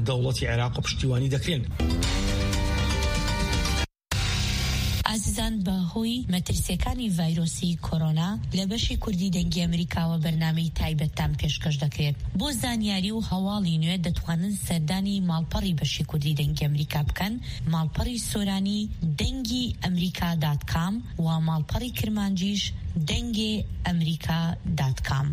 دەوڵەتی عێراق پشتیوانی دەکرێن. عزیزان بەهۆی مەترسیەکانی ڤایرۆسی کۆرۆنا لە بەشی کوردی دەنگی ئەمریکاوە بەرنامەی تایبەتتان پێشکەش دەکرێت. بۆ زانیاری و هەواڵی نوێ دەتوانن سەردانی ماڵپەڕی بەشی کوردی دەنگی ئەمریکا بکەن، ماڵپەڕی سۆرانی دەنگی ئەمریکا.com و ماڵپەڕی کرمانجیش دەنگی ئەمریکا.com.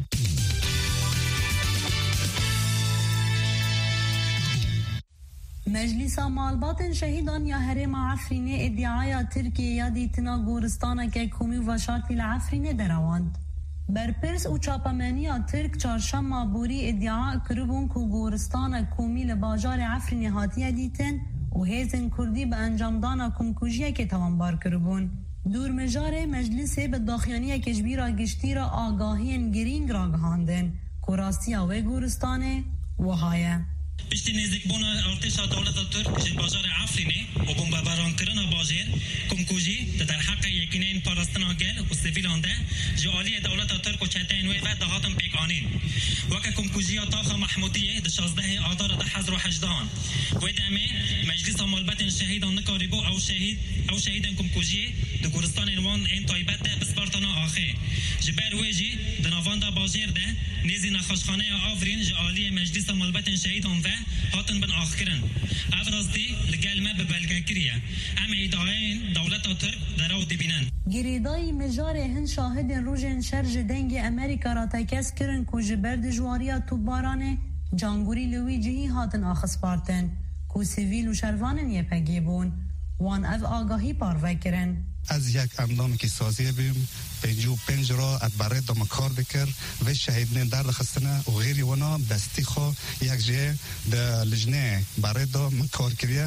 مجلسا مالباتن شهيدان يا هرم عفرينه ادعاء تركيا ياديتنا غورستان كحكومي وشارتي العفرينه دراوند برپرس و چاپمنیا ترک چهارشنبه بوری ادعا کربون که گورستان کومی لباجار عفرین هاتیه دیتن و هیزن کردی به انجام دانا کمکوژیه که توانبار کربون. دور مجار مجلس به داخیانی کشبی را گشتی را آگاهی گرینگ را گهاندن که راستی و گورستان وهایه. پشتی نزدیک بونا ارتش دولت ترک جن بازار عفرینه و بمباران کردن بازار کمکوژی در حق یکینین پاراستنا گل و سیویلان ده جوالی دولت ترک و چتین و دهاتم پیکانین وک کمکوژی طاخ محمودیه د 16 آذر ده حزر و حجدان و دمه مجلس مالبت شهیدان نکاریبو او شهیدان کمکوژی د گورستان وان این تایبت ده بسپارتنا آخه جبر وجی د نواندا بازار ده نزی نخاشخانه آفرین جوالی مجلس مالبت شهیدان هاتن بن آخرن افراستی لگلمه به بلگکریه ام ایدائین دولت ترک دراو دبینن گریدای مجار هن شاهد روژن شرج دنگ امریکا را تکس کرن که جبر دجواریا تو بارانه جانگوری لوی جهی هاتن آخص پارتن که سیویل و شروانن یه پگی بون وان اف آگاهی پاروه کرن از یک اندام که سازی بیم 55 را ادباره دام کار بکر و شهیدن در خستنه و غیری ونا بستی خو یک جه ده لجنه برای دام کار کریه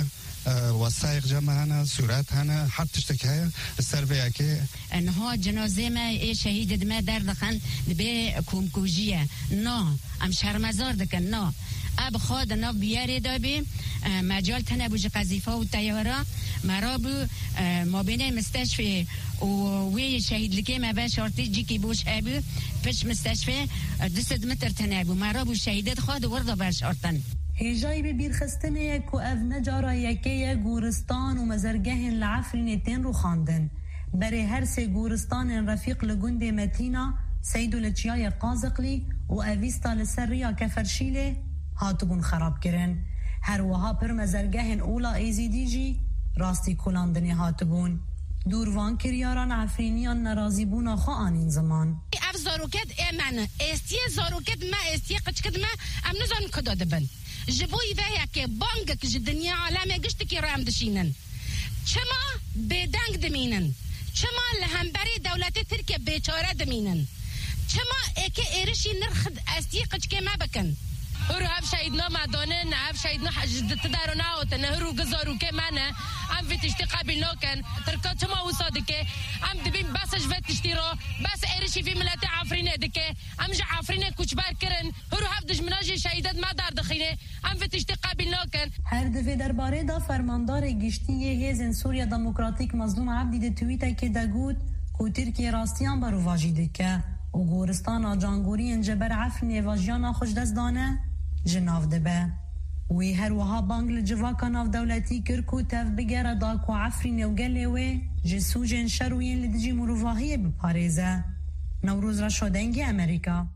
وثائق جمع هنه صورت هنه هر تشتکی های سر به یکی انها جنازه ما ای شهید ما در دخن به کمکوژیه نا ام شرمزار دکن نا اب خود نا بیاره دابی مجال تنبوج قذیفه و تیاره مرابو ما بین مستشفی و وی شهید لکی ما به شرطی جی کی بوش ابو پش مستشفی 200 متر تنبو مرابو شهیدت خود ورده به شرطن هجای به بیرخستنه یک و اف نجارا یکی گورستان و مزرگه العفرینتین رو خاندن برای هر سه گورستان رفیق لگند متینا سیدو لچیای قازقلی و اویستا لسریا کفرشیله هاتبون خراب کرن هر وها پر مزرگه اولا ایزیدی جی راستی کلاندنی هاتبون دوروان کریاران عفرینیان نرازی بونا خوا آنین زمان اف زاروکت امن استی زاروکت ما استی قچکت ما ام نزان کداده بن جبوی ویا که بانگ که دنیا عالم گشت که رام دشینن چما بدنگ دمینن چما لهمبری دولت ترکیه بیچاره دمینن چما اکه ایرشی نرخد استی قچکه ما بکن هرو هف شهیدنا مدانه نه هف شهیدنا حجدت دارو نهوت نه هرو گزارو که منه ام وی تشتی قبل نکن ترکا چما وصاده که ام دبیم بسش وی تشتی رو بس ایرشی فی ملت عفرینه دکه ام جا عفرینه کچبر کرن هرو هف دجمناج شهیدت ما در دخینه ام وی تشتی قبل نکن هر دفعه درباره دا فرماندار گشتی هیزن سوریا دموکراتیک مظلوم عبدی ده توییته که دا گود که ترکیه راستیان برو واجیده که و گورستان آجانگوری انجبر عفرینه واجیان خوش دست دانه جناف دبه وی هر وها بانگل جواکا ناف دولتی کرکو تف بگره داکو عفرین و گله وی جسوجن شروین لدجی مروفاهی بپاريزه نوروز را شدنگی امریکا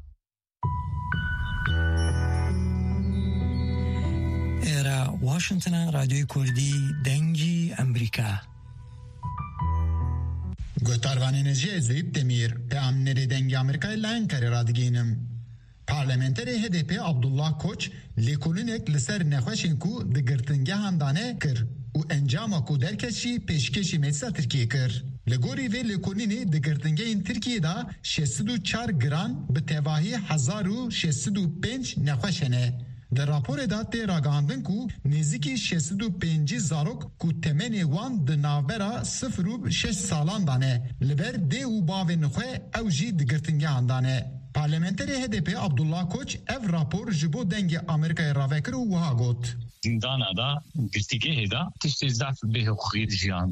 ایرا واشنطن رادیوی کردی دنگی امریکا گوتاروانینجی زیب دمیر به امنری دنگی امریکای لانکاری رادگینم پارلمانتری HDP عبدالله کوچ لیکولینک لسر نخوشین کو دگرتنگه هندانه کر و انجام کو درکشی پیشکشی مجلس ترکیه کر لگوری و لیکولینی دگرتنگه این ترکیه دا 604 گران به تواهی 1605 نخوشنه در راپور داده راگاندن کو نزدیکی 605 زاروک کو تمنی وان د ناوبرا 0.6 سالان دانه لبر دی و باو نخوه او جی دگرتنگه هندانه پارلمانتری HDP عبدالله کوچ اف راپور جبو دنگ امریکای راوکر و وها گوت زندان دا گشتگه دا تشتی ضعف به حقوقی جیان دبن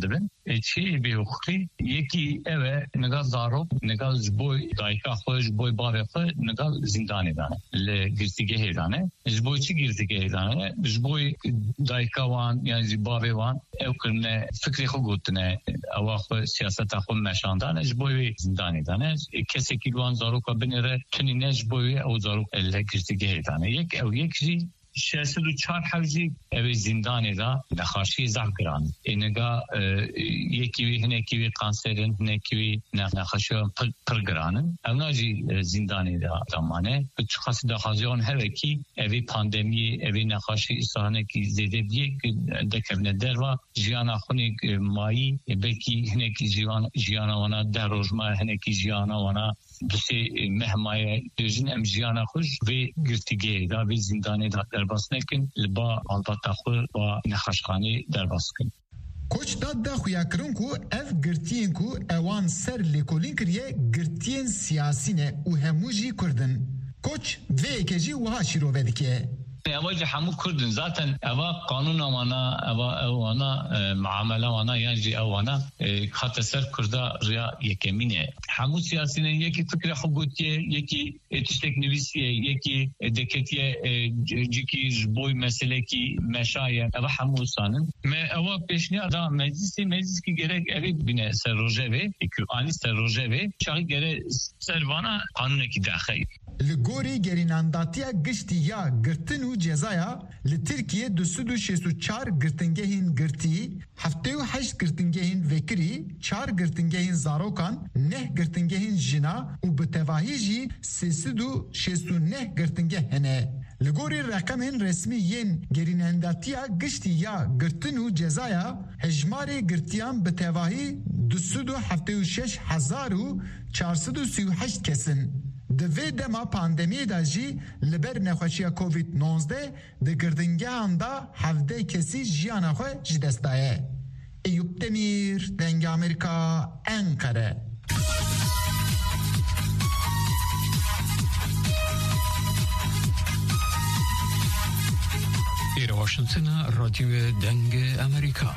چی بیوخی یکی اوه نگاه زارو نگاه زبوی دایکا خوش بوی باره خود نگاه زندانی دانه لگرتیگه هیدانه زبوی چی گرتیگه هیدانه زبوی دایکا وان یعنی زباره وان او کرنه فکری خود گوتنه او خود سیاست خود مشاندانه زبوی زندانی دانه کسی که وان زارو که بنیره تنینه زبوی او زارو لگرتیگه هیدانه یک جی 64 حوزی اوی زندانی دا نخاشی زخ گران اینگا یکیوی هنکیوی کانسرین هنکیوی نخاشی پر گرانن اونا جی زندانی دا دامانه خاصی دا خازیان هرکی اوی پاندمی اوی نخاشی استانه کی زیده دیگه دکرنه در و جیانا خونی مایی بلکی هنکی جیانا وانا در روزما هنکی جیانا وانا بسی مهمای دوزین ام جیانا خوش و گرتیگه دا و زندانی دا در باس نکن لبا البته خود با نخاشخانی در باس کن کوچ داد دا خویا کرن کو اف گرتین کو اوان سر لیکولین کریه گرتین سیاسی نه و هموجی کردن کوچ و کجی وها شیرو ودکه اواج همو کردن ذاتن اوا قانون وانا اوانا معامله وانا یعنی اوانا خاطر سر کردا ریا یکمینه همو سیاسیین یکی فکر حقوقی یکی تشتک نویسیه یکی دکتیه جکی بوی مسئله کی مشایع اوا همو سانن ما اوا پیشنهاد دا مجلس کی گره اوی بینه سر روجوی کی آنی سر روجوی چاقی گره سروانا قانون کی داخل لگوری گرینانداتیا گشتی یا گرتن و جزایا لترکیه 264 گرتنگهین گرتی 78 گرتنگهین وکری 4 گرتنگهین زاروکان 9 گرتنگهین جنا و بتواهی جی 369 گرتنگه هنه لگوری رقمین رسمی ین گرینانداتیا گشتی یا گرتن و جزایا هجمار گرتیان بتواهی 276,438 کسن دوی دما پاندمی دا جی لبر نخوشی کووید 19 ده گردنگه هم دا 17 کسی جیانا خواه جدستایه ایوب دمیر دنگ امریکا انقره ایر واشنطن رادیو دنگ امریکا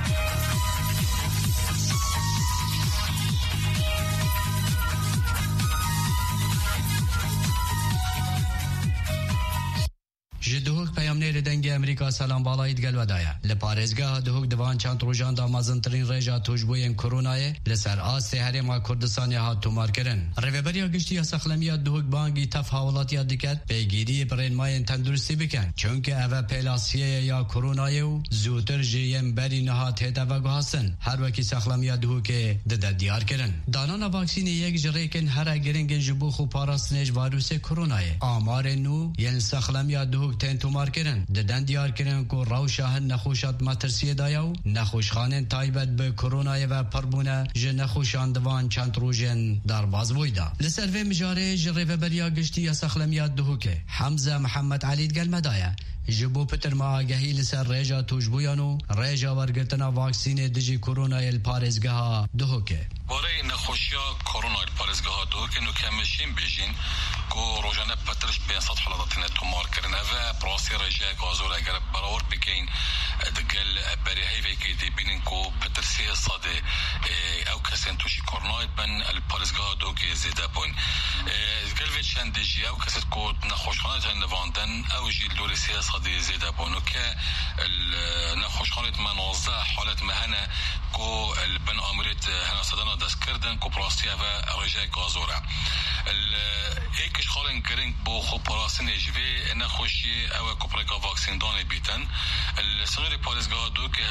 جدهوک پیامنیر دنگ امریکا سلام بالایت گل ودایا لپارزگاه دهوک دوان چند روزان دامازن ترین رجا توجبوین کرونای لسر آست هرما کردستانی هات تومار کرن ریوبریا گشتی سخلمیا دهوک بانگی تفاولاتی دکت پیگیری برین ماین تندرستی بکن چونکه اوه پلاسیه یا کرونای و زودتر جیم بری نهات هدف گهستن هر وکی سخلمیا دهوک دد دیار کرن دانانا واکسین یک جریکن هر گرنگن جبو خو پاراستنج واروس کرونای آمار نو ین سخلمیا دهوک تن تومار کرن ددن دیار کرن کو روشاه نخوشات ماترسیه دایو نخوشخانن تایبت به کرونا و پربونه ج نخوشان دوان چند روزن در باز بویدا لسر و مجاره جری و بریا گشتی یا سخلمیات دهوکه حمزه محمد علی گل مدایا جبو پتر ما آگهی لسر ریجا توجبویانو ریجا ورگرتنا واکسین دیجی کرونا الپارزگاه دهوکه برای نخوشیا کرونا الپارزگاه دهوکه نو کمشین بیجین کو روزانه پترش 500 حالات تومار کردن و پروسی رجا گازور اگر براور بکین دگل بریهی وکی دی بینن کو پترسی صاده او کسین توشی کرونا بن الپارزگاه دهوکه زیده بون گل وچن دیجی او کسیت کو نخوشخانه تنواندن او جیل دوری سیاست زیده بونو که نخوشخانه منازه حالت مهنه کو البن آمریت هنه صدانا دست کردن کو پراستی و رجای گازوره ایکش خالن گرنگ بو خو پراسی نجوی نخوشی او کپرکا واکسین دانه بیتن السنوری پارزگاه دو که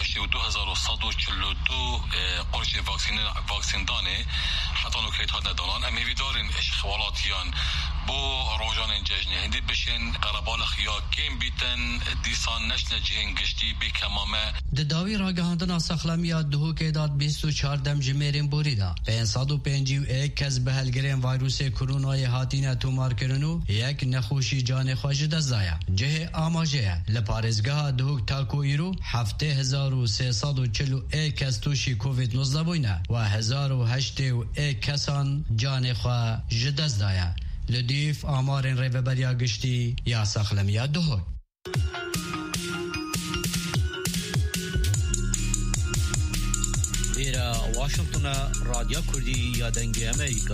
82142 قرش واکسین دانه حتی نکریت ها ندانان امیوی دارین اشخوالاتیان بو روزان ججنه هندی بشین قربال خیا کم بیتن دیسان نشنه جهن گشتی بی کمامه دداوی راگهاندن سخلمیا دهوکه داد 24 دم جمیرین بوریدا 551 کس به هلگرین ویروس کرونای هاتین تومار کرنو یک نخوشی جان خواج دزایا جه آماجه لپارزگاه دهوک تاکو ایرو 7341 کس توشی کووید 19 بوینه و 1081 کسان جان خواج دزایا لدیف آمارن ریوبریا گشتی یا سخلمیا دهوک واشنطن راديو كردي يا دنگی امریکا.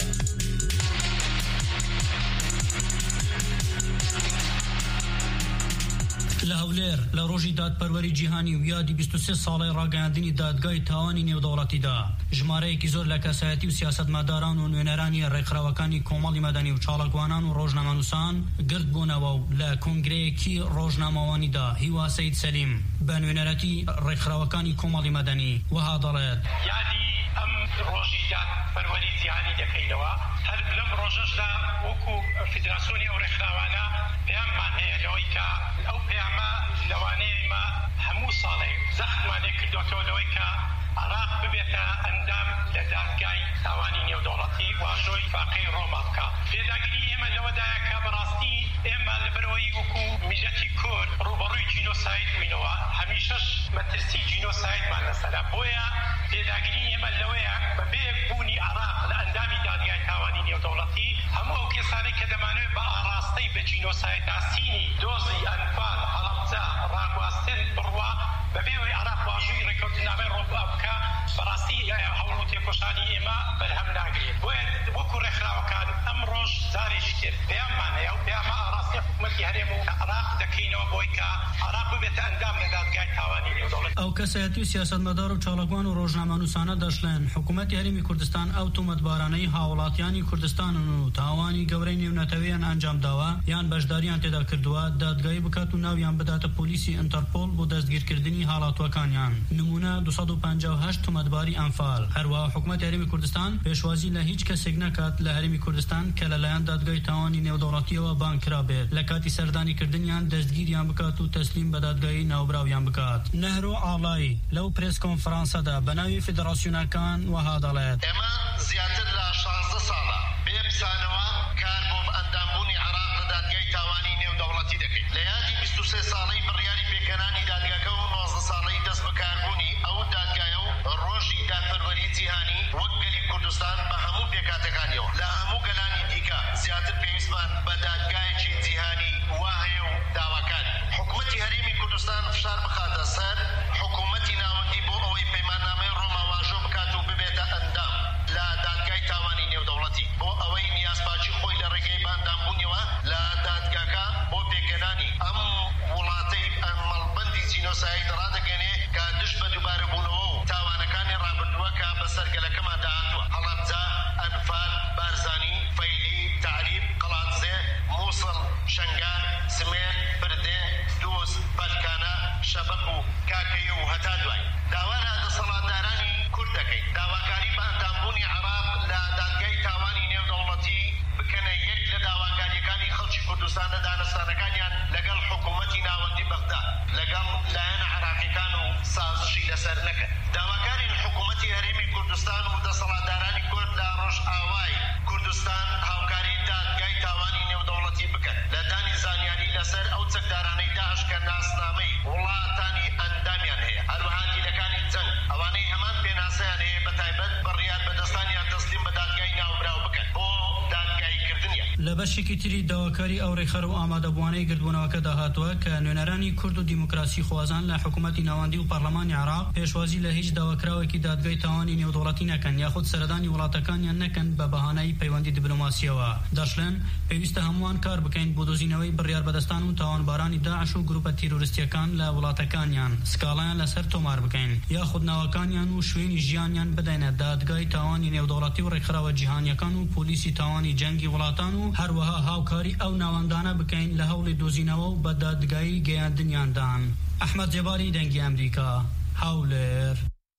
لهولر لروجی دادپروری جیهانی و یادی 23 ساله راگەاندنی دادگای تاوانی نێودەوڵەتیدا ژمارەیەکی زۆر لە کەسایەتی و سیاسەتمەداران و نوێنەرانی ڕێکخراوەکانی کۆمەڵی مەدەنی و چاڵکوانان و ڕۆژنامەنووسان گرت بوونەوە و لە کۆنگرەیەکی ڕۆژنامەوانیدا هیوا سەید سەلیم بە نوێنەرەتی ڕێکخراوەکانی کۆمەڵی مەدەنی وها دەڵێت یادی ئەم ڕۆژی دادپەروەری جیهانی دەکەینەوە. هەر لەم ڕۆژەشدا وەکو فیدراسیۆنی ئەو ڕێکخراوانە پێیانمان هەیە لەوەی کە ئەو پەیامە لەوانەیەمە هەموو ساڵێک زەحمانێ کردوەوە لەوەی کە عراق ببێتە ئەندام لە دادگای تاوانی نێودەوڵەتی واژۆی فاقەی ڕۆما بکە. پێداگیری ئێمە لەوەدایە کە بەڕاستی ئێمە لەبەرەوەی وەکو میژەتی کورد ڕوبەڕووی جینۆساید بووینەوە، هەمیشەش مەترسی جینۆسایدمان لەسەرا. بۆیە پێداگیری ئێمە لەوەیە بەبێ بوونی عراق لە ئەندامی دادگای تاوانی نێودەوڵەتی هەموو ئەو کێسانەی کە دەمانوێت بە ئاراستەی بە جینۆساید سینی دۆزی ئەنفال هەڵەبجە ڕاگواستن بڕوا بەبێەوەی عراق واژووی ڕێکەوتنامەی ڕۆبا بکە، بەڕاستی هەوڵ و تێکۆشانی ئێمە بەرهەم ناگرێت. بۆیە وەکو ڕێکخراوەکان ئەم ڕۆژ جارێکی تر پێیانمان هەیە و پێیامە ئاراستی حکوومەتی هەرێم و عراق دەکەینەوە بۆی کە عراق ببێتە ئەندام لە دادگای تاوانی نێودەوڵەتی. ئەو کەسایەتی و سیاسەتمەدار و چاڵکوان و ڕۆژنامەنووسانە دەشڵێن حکوومەتی هەرێمی کوردستان ئەو تۆمەتبارانەی هاوڵاتیانی کوردستانن و تاوانی گەورەی نێونەتەوەیان ئەنجام داوە یان بەشداریان تێدا کردووە دادگایی بکات و ناویان بداتە پۆلیسی ئینتەرپۆل بۆ دەستگیرکردنی هاڵاتوەکانیان. نمونە 258 تۆمەتباری ئەنفال. هەروەها حکوومەتی هەرێمی کوردستان پێشوازی لە هیچ کەسێک نەکات لە هەرێمی کوردستان کە لەلایەن دادگای تاوانی نێودەوڵەتیەوە بانکرا بێت لە کاتی سەردانیکردنیان دەستگیریان بکات و تەسلیم بە دادگایی ناوبراویان بکات. نەهرۆ ئاڵایی لەو پرێس کۆنفرانسەدا بە ناوی فیدراسیۆنەکان وها دەڵێت ئێمە زیاتر لە 16 ساڵە بێ بزانەوە کار بۆ ئەندامبوونی عراق لە دادگای تاوانی نێودەوڵەتی دەکەین. لە یادی 23 ساڵەی بڕیاری پێکەنانی دادگاکە و 19 ساڵەی دەست بەکاربوونی ئەو دادگایە و ڕۆژی دادپەروەری جیهانی وەک گەلی کوردستان بە هەموو پێکاتەکانیەوە لە هەموو گەلانی دیکە زیاتر پێویستمان بە دادگایەکی جیهانی وا هەیە و داواکاری. حکوومەتی هەرێمی کوردستان فشار بخاتە سەر حکوومەتی ناوەندی بۆ ئەوەی پەیماننامەی ڕۆما واژۆ بکات و ببێتە ئەندام لە دادگای تاوانی نێودەوڵەتی بۆ ئەوەی نیازپاچی خۆی لە ڕێگەی باندامبوونیەوە لە دادگاکە بۆ پێکەنانی ئەم وڵاتەی مەڵبەندی جینۆساید ڕادەگەنێ کە دشت بە دووبارە بوونەوە و تاوانەکانی ڕابردووە کە بەسەر گەلەکەمان داهاتووە. هەڵەبجە، ئەنفال، بارزانی، فەیلی، تعریب، قەڵاتزێ، مووسڵ، شەنگان، سمێن، بردێ، دووس، بەلکانە، شەبەق و کاکەی و هەتا دوای. داوارە دەسەڵاتدارانی کورد دەکەین داواکاری بە ئەندامبوونی عراق لە دادگای تاوانی نێودەوڵەتی بکەنە یەک لە داواکاریەکانی خەڵکی کوردستان لە دانەستانەکانیان لەگەڵ حکوومەتی ناوەندی بەغداد لەگەڵ لایەنە عراقیەکان و سازشی لەسەر نەکەن. داواکارین حکوومەتی هەرێمی کوردستان و دەسەڵاتدارانی کورد لە ڕۆژئاوای کوردستان هاوکاری دادگای تاوانی نێودەوڵەتی بکەن لە دانی زانیاری لەسەر ئەو چەکدارانەی داعش کە ناسنامەی وڵاتانی ئەندامیان هەیە. هەروەها دیلەکانی جەنگ ئەوانەی هەمان پێناسەیان هەیە بەتایبەت بڕیار بەدەستانیان تەسلیم بە دادگای ناوبراو بکەن بۆ دادگایکردنیە. لە بەشێکی تری داواکاری ئەو ڕێخەر و ئامادەبوانەی گردبوونەوەکە داهاتووە کە نوێنەرانی کورد و دیموکراسی خوازان لە حکوومەتی ناوەندی و پەرلەمانی عراق پێشوازی لە هیچ داواکراوێکی دادگای تاوانی نێودەوڵەتی نەکەن یاخود سەردانی وڵاتەکانیان نەکەن بە بەهانەی پەیوەندی دیبلۆماسیەوە. دەشڵێن پێویستە هەمووان کار بکەین بۆ دۆزینەوەی بڕیار بەدەستان و تاوانبارانی داعش و گروپە تیرۆریستیەکان لە وڵاتەکانیان سکاڵیان لەسەر تۆمار بکەین یاخود ناوەکانیان و شوێنی ژیانیان بدەینە دادگای تاوانی نێودەوڵەتی و ڕێکخراوە جیهانیەکان و پۆلیسی تاوانی جەنگی وڵاتان و هەروەها هاوکاری ئەو ناوەندانە بکەین لە هەوڵی دۆزینەوە و بە دادگایی گەیاندنیاندان. ئەحمەد جێباری دەنگی ئەمریکا، هاولێر.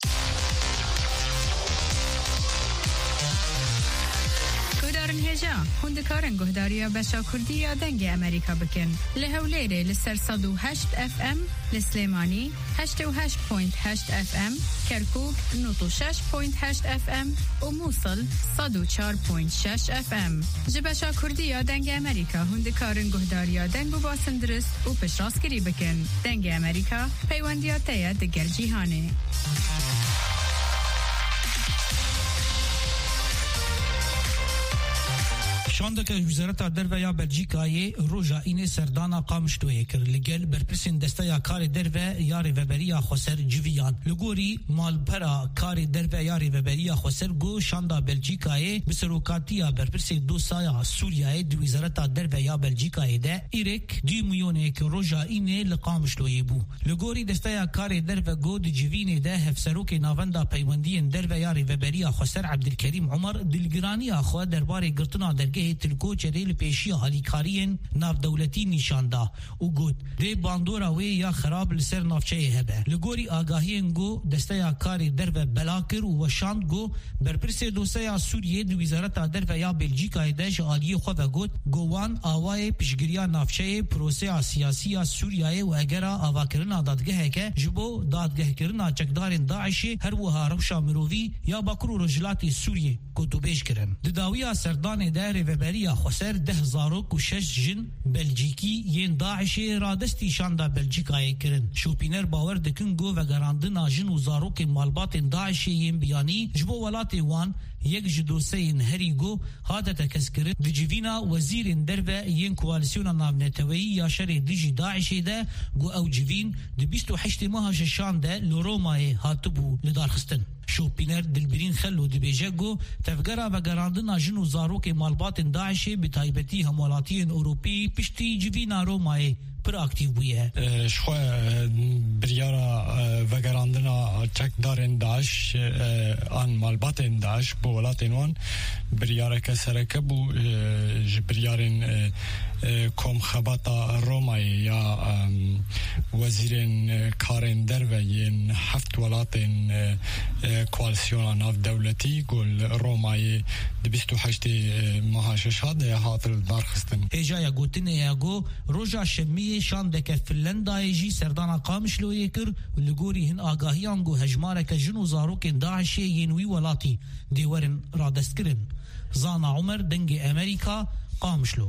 هێژا هوندکارن گهداریە بەشا کوردیە دەنگی ئەمریکا بکەن لە هەولێرێ لەسەر 108 FM لە سلێمانی 88.8 FM کەرکوک 96.8 FM و مووسڵ 104.6 FM ji بەشا کوردیە دەنگی ئەمریکا هوندکارن گهداریە دەنگ و باسن درست و پشتڕاستگیری بکەن. دەنگی ئەمریکا پەیوەندیاتەیە دەگەل جیهانێ. شاندك وزارت دربیا بلژیکای روجا این سردانا قامشتوی کر لگل برپرسین دستیا کار دربه یاری وبریا خسر جویان لگوری مالپرا کار دربه یاری وبریا خسر گو شاندا بلژیکای بسروکاتیا برپرسی دو سایا سوریای دو وزارت دربیا بلژیکای ده ایرک 2 میلیون که روجا اینه لقامشتوی بو لگوری دستیا کار دربه گو د جوینه ده هفسروک ناوندا پیوندی دربه یاری وبریا خسر عبدالکریم عمر دلگرانی اخو درباره گرتنا درگه تلکو چریل پیشی حالیکارین ناف دولتی نشاندا او گوت دی باندورا وی یا خراب لسر نافچه هبه لگوری آگاهی گو دسته کاری درو بلاکر و شاند گو برپرس دوسیا سوریه دو وزارت درو یا بلژیکا دش عالی خو و گوت گوان آوای پیشگیری نافچه پروسه سیاسی سوریه و اگر آواکرنا دادگه که جبو دادگه کرنا چکدارن داعش هر وها روشا مروی یا باکرو رجلاتی سوریه گوتو بیش کرن داویا سردان دار وبریا خسر 1006 جن بلژیکی ین داعش رادستی شاندا بلژیکای کرن شوپینر باور دکن گو و گراندنا جن وزارو که مالبات داعش ین بیانی جبو ولاتی وان یک جدوسین هریگو هادت کسکر دجوینا وزیر دربه ین کوالسیون نامنتوی یا شر دیجی داعش ده گو او جوین د 28 ماه شانده لورومای هاتبو لدارخستن شوپینر دلبرین خلو دبیجگو تفگرا و گراندنا جن وزارو که مالبات داعش بتایبتی همولاتی اوروپی پشتی جوینا رومای پر اکتیو بویه شخوا بریارا وگراندنا چک دارن داعش آن مالبات داعش بو ولاتین وان بریارا کسرکه بو بریارن کم خباتا رومای یا وزیرین کارن در و ین 7 ولاتین کوالسیون ناف دولتی گل رومای 28 ماهاش شاده هاتل دارخستن ایجا گوتن ایگو روژا شمی شاندک فنلندای جی سردانا قامشلوی کر لگوری هن آگاهیان گو هجمارک جنو زاروک داعش ینوی ولاتی دیورن رادست کرن زانا عمر دنگ امریکا قامشلو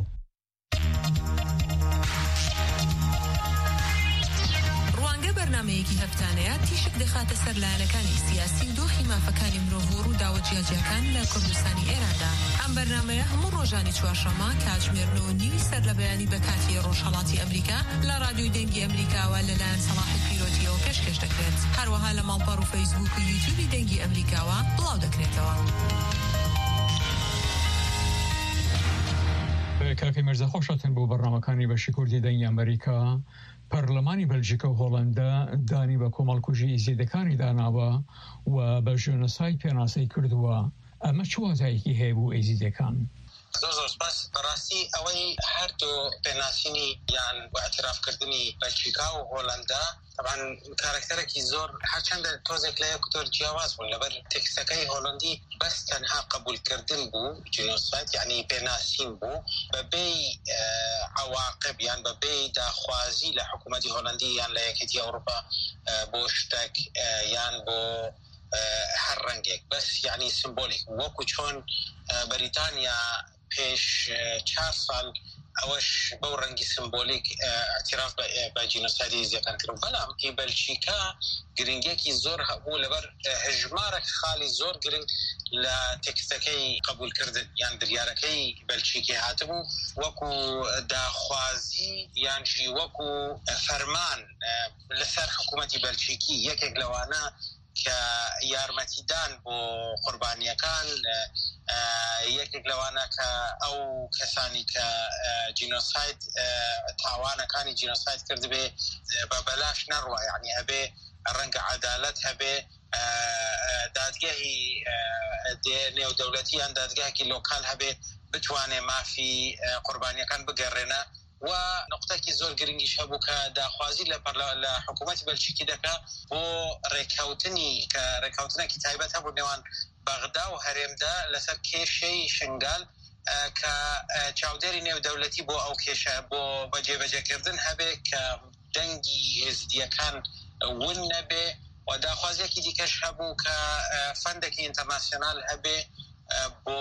برنامەیەکی هەفتانەیە تیشک دەخاتە سەر لایەنەکانی سیاسی دۆخی مافەکانی مرۆڤ و داوەجیاجیەکان لە کوردستانی ئێراندا. ئەم بەرنامەیە هەموو ڕۆژانی چوارشەممە کاتژمێر 9:30 سەر لە بەیانی بە کاتی ڕۆژهەڵاتی ئەمریکا لە رادیۆی دەنگی ئەمریکاوە لەلایەن سەلاحی پیرۆتیەوە پێشکەش دەکرێت. هەروەها لە ماڵپەڕ و فەیسبوک و یوتیوبی دەنگی ئەمریکاوە بڵاو دەکرێتەوە. کاکی مەرزە خۆشاتن بۆ بەرنامەکانی بەشی کوردی دەنگی ئەمریکا. پەرلەمانی بەلژیکا و هۆڵەندا دانی بە کۆمەڵکوژی ئیزیدەکانی داناوە و بە ژێنۆساید پێناسەی کردووە. ئەمە چ وازایەکی هەیە بۆ ئیزیدەکان؟ زۆر سپاس. بەڕاستی ئەوەی هەردوو پێناسینی یان ئاعترافکردنی بەلژیکا و هۆڵەندا طبعا کارکتەرێکی زۆر هەرچەندە تۆزێک لە یەکتۆر جیاواز بوون لەبەر تێکستەکەی هۆڵەندی بەس تەنها قبولکردن بوو جینۆساید یعنی پێناسین بوو بەبێی عواقب یان بەبێی داخوازی لە حکوومەتی هۆڵەندی یان لە یەکێتی ئەوروپا بۆ شتێک یان بۆ هەر ڕەنگێک بەس یعنی سمبۆلیک وەکو چۆن بەریتانیا پێش 4 ساڵ ئەوەش بەو ڕەنگی سمبۆلیک اعتراف بە جینۆسایدی ئیزیەکان کرد. بەڵام هی بەلژیکا گرنگێکی زۆر هەبوو لەبەر هژمارێک خاڵی زۆر گرنگ لە تێکستەکەی قبولکردن یان بریارەکەی بەلژیکی هاتبوو وەکو داخوازی یانجی وەکو فەرمان لەسەر حکوومەتی بەلژیکی یەکێک لەوانە کە یارمەتیدان بۆ قوربانیەکان یەکێک لەوانە کە ئەو کەسانی کە جینۆساید تاوانەکانی جینۆساید کردبێ بە بەلاش نەڕوە یعنی هەبێ ڕەنگە عەدالەت هەبێ دادگەهی نێودەوڵەتی یان دادگەهێکی لۆکال هەبێ بتوانێ مافی قوربانیەکان بگەڕێنە و نقطەکی زۆر گرنگیش هەبوو کە داخوازی لە حکوومەتی بەلژیکی دەکا بۆ ڕێککەوتنێکی تایبەت هەبوو نێوان بەغدا و هەرێمدا لەسەر کێشەی شنگال کە چاودێری نێودەوڵەتی بۆ ئەو کێشە بۆ بەجێبەجێکردن هەبێ کە دەنگی هێزدیەکان ون نەبێ و داخوازیەکی دیکەش هەبوو کە فەندێکی ئینتەرناسیۆنال هەبێ بۆ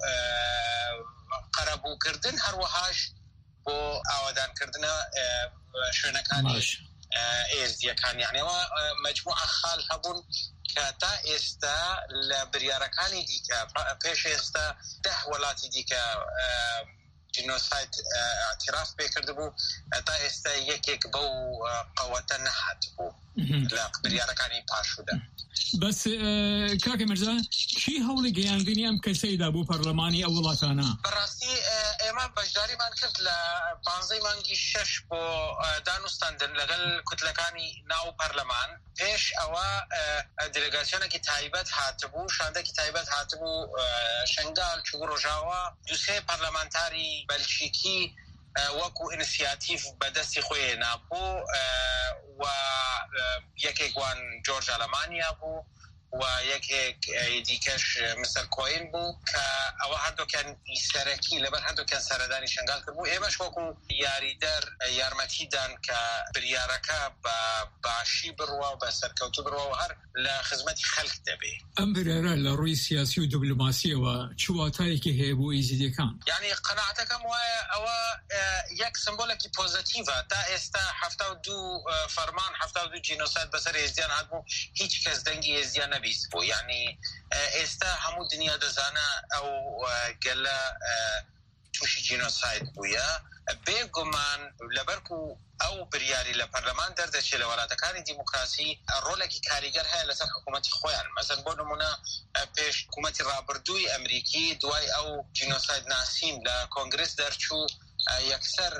قەرەبووکردن هەروەهاش بۆ ئاوادانکردنە شوێنەکانی ئێزدیەکان یعنیەوە مەجموعە خاڵ هەبوون کە تا ئێستا لە بریارەکانی دیکە پێش ئێستا 10 وڵاتی دیکە جینۆساید اعتراف پێکرد بوو تا ئێستا یەکێک بەو قەوەتە نەهات بوو لە بریارەکانی پاشوودا. بەس کاکە میرزا چی هەوڵی گەیاندنی ئەم کەسەیدا بوو پەرلەمانی ئەو وڵاتانە؟ بەڕاستی ئێمە بەشداریمان کرد لە 15 مانگی 6 بۆ دانوستاندن لەگەڵ کوتلەکانی ناو پەرلەمان. پێش ئەوە دلێگاسیۆنێکی تایبەت هاتبوو، شاندێکی تایبەت هاتبوو شنگال چوو ڕۆژاوە 2-3 پەرلەمانتاری بەلژیکی وەکو ئینسیاتیف بەدەستی خۆی نابوو و یەکێک وان جۆرج ئەلمانیا بوو و یەکێک دیکەش مستەر کۆین بوو کە ئەوە هەردووکیان سەرەکی لەبەر هەردووکیان سەردانی شنگال کرد بوو. ئێمەش وەکو یاریدەر یارمەتیدان کە بریارەکە بە باشی بڕوە و بە سەرکەوتو بڕوە و هەر لە خزمەتی خەڵک دەبێ. ئەم بریارە لە ڕووی سیاسی و دیبلۆماسیەوە چ واتایەکی هەیە بۆ ئیزیدیەکان؟ یعنی قەناعەتەکەم وایە ئەوە یەک سمبۆلێکی پۆزیتیڤە. تا ئێستا 72 فەرمان 72 جینۆساید بەسەر ئێزدیان هاتبوو، هیچ کەس دەنگی ئێزدیان نەبیست بوو. یعنی ئێستا هەموو دنیا دەزانە ئەو گەلە تووشی جینۆساید بووە. بێگومان لەبەرکو ئەو بریاری لە پەرلەمان دەردەچێت لە وڵاتەکانی دیموکراسی ڕۆلێکی کاریگەر هەیە لەسەر حکوومەتی خۆیان. مەسەن بۆ نمونە پێش حکوومەتی ڕابردووی ئەمریکی دوای ئەو جینۆساید ناسین لە کۆنگرس دەرچوو یەکسەر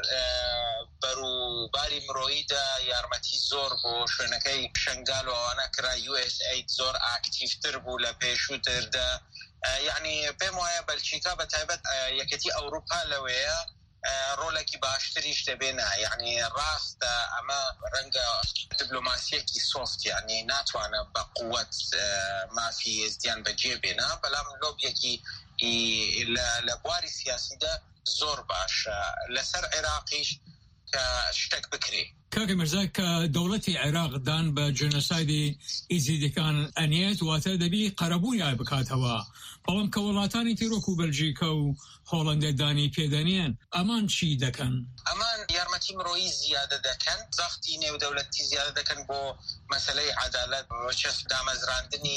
بەروباری مرۆییدا یارمەتی زۆر بۆ شوێنەکەی شنگال و ئەوانە کرا. USAID زۆر ئاکتیفتر بوو لە پێشووتردا. یعنی پێم وایە بەلژیکا بە تایبەت یەکەتی ئەوروپا لەوەیە ڕۆلێکی باشتریش دەبێنە. یعنی ڕاستە ئەمە ڕەنگە دیبلۆماسیەکی سۆفت، یعنی ناتوانە بە قووەت مافی ئێزدیان بەجێ بێنە، بەڵام لۆبیەکی لە بواری سیاسیدا زۆر باشە لەسەر عێراقیش کە شتێک بکرێ. کاکە میرزا کە دەوڵەتی عێراق دان بە جێنۆسایدی ئیزیدیەکان ئەنێت واتە دەبی قەرەبوویان بکاتەوە، بەڵام کە وڵاتانی تیرۆک و بەلژیکە و هۆڵەندە دانی پێدەنیان ئەمان چی دەکەن؟ ئەمان یارمەتی مرۆیی زیادە دەکەن، زەختی نێودەوڵەتی زیادە دەکەن بۆ مەسەلەی عەدالەت، دامەزراندنی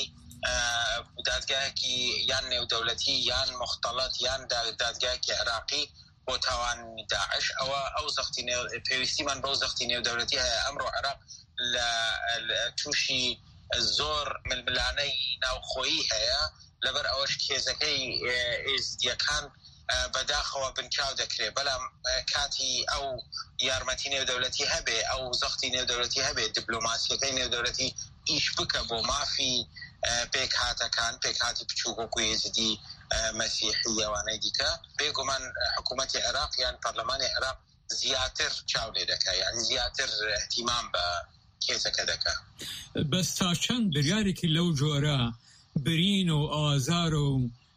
دادگایەکی یان نێودەوڵەتی یان مختەڵەت یان دادگایەکی عێراقی بۆ تاوانی داعش. ئەو زەختی پێویستیمان بەو زەختی نێودەوڵەتی هەیە. ئەمڕۆ عێراق لە تووشی زۆر ململانەی ناوخۆیی هەیە، لەبەر ئەوەش کێزەکەی ئێزدیەکان بەداخەوە بنچاو دەکرێت. بەڵام کاتی ئەو یارمەتی نێودەوڵەتی هەبێ، ئەو زەختی نێودەوڵەتی هەبێ، دیبلۆماسیەکەی نێودەوڵەتی ئیش بکە بۆ مافی پێکهاتەکان، پێکهاتی بچووک وەکو ئێزدی مەسیحی ئەوانەی دیکە، بێگومان حکوومەتی عێراق یان پەرلەمانی عێراق زیاتر چاو لێ دەکات، یعنی زیاتر احتیمام بە کێسەکە دەکات. بەس تا چەند بریارێکی لەو جۆرە برین و ئازار و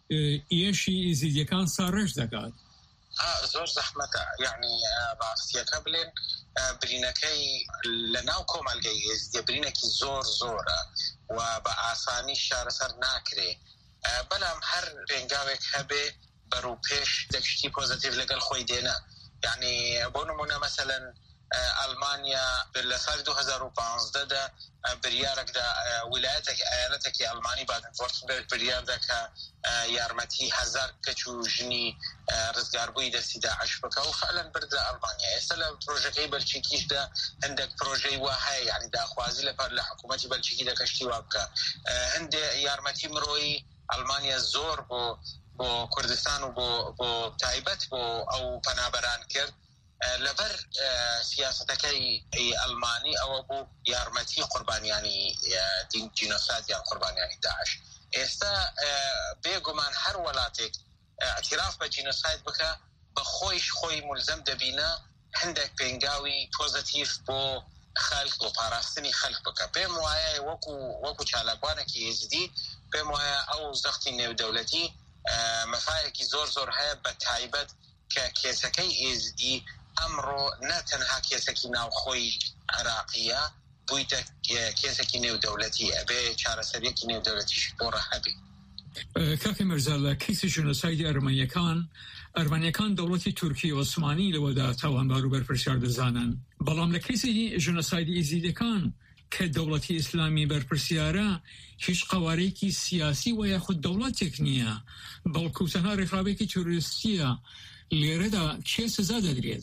ئێشی ئیزیدیەکان ساڕێژ دەکات؟ زۆر زەحمەتە. یعنی ڕاستیەکە بڵێن برینەکەی لە ناو کۆمەلگەی ئێزدیە برینێکی زۆر زۆرە و بە ئاسانی شارەسەر ناکرێ. بەڵام هەر پێنگاوێک هەبێ بەرەو پێش دەکشتی پۆزیتیڤ لەگەڵ خۆی دێنە. یعنی بۆ نمونە مەسەلەن ئەلمانیا لە ساڵی 2015دا بریارێکدا ویلایەتێکی ئایالەتێکی ئەلمانی بادن-ڤۆرتمبێرگ بریاردا کە یارمەتی 1000 کەچ و ژنی ڕزگاربووی دەستی داعش بکە و فعلەن بردە ئەلمانیا. ئێستا لە پرۆژەکەی بەلژیکیشدا هەندێک پرۆژەی وا هەیە، یعنی داخوازی لە حکوومەتی بەلژیکی دەکەشتی وا بکە. هەندێ یارمەتی مرۆیی ئەلمانیا زۆر بۆ کوردستان و بۆ تایبەت بۆ ئەو پەنابەران کرد. لەبەر سیاستەکەی ئەلمانی ئەوە بوو یارمەتی قوربانیانی جینۆساید یان قوربانیانی داعش. ئێستا بێگومان هەر وڵاتێک اعتراف بە جینۆساید بکە بە خۆی ملزم دەبینە هەندێک پێنگاوی پۆزیتیڤ بۆ خەڵک بۆ پاراستنی خەڵک بکە. پێم وایە وەکو چالاکوانێکی ئێزدی پێم وایە ئەو زەختی نێودەوڵەتی مەفایەکی زۆر هەیە بە تایبەت کە کێسەکەی ئێزدی ئەمڕۆ نە تەنها کێسێکی ناوخۆی عێراقیە، بوویتە کێسێکی نێودەوڵەتی، ئەبێ چارەسەریەکی نێودەوڵەتیش بۆ ڕەهەبێ. کاکە میرزا لە کەیسی ژنۆسایدی ئەرمەنیەکان دەوڵەتی تورکی عوسمانی لەوەدا تاوانبار و بەرپرسیار دەزانن، بەڵام لە کەیسی ژنۆسایدی ئیزیدیەکان کە دەوڵەتی ئیسلامی بەرپرسیارە هیچ قوارەیەکی سیاسی و یاخود دەوڵەتێک نییە، بەڵکو تەنها ڕێکخراوێکی تۆریستیە. لێرەدا کێ سزا دەدرێت؟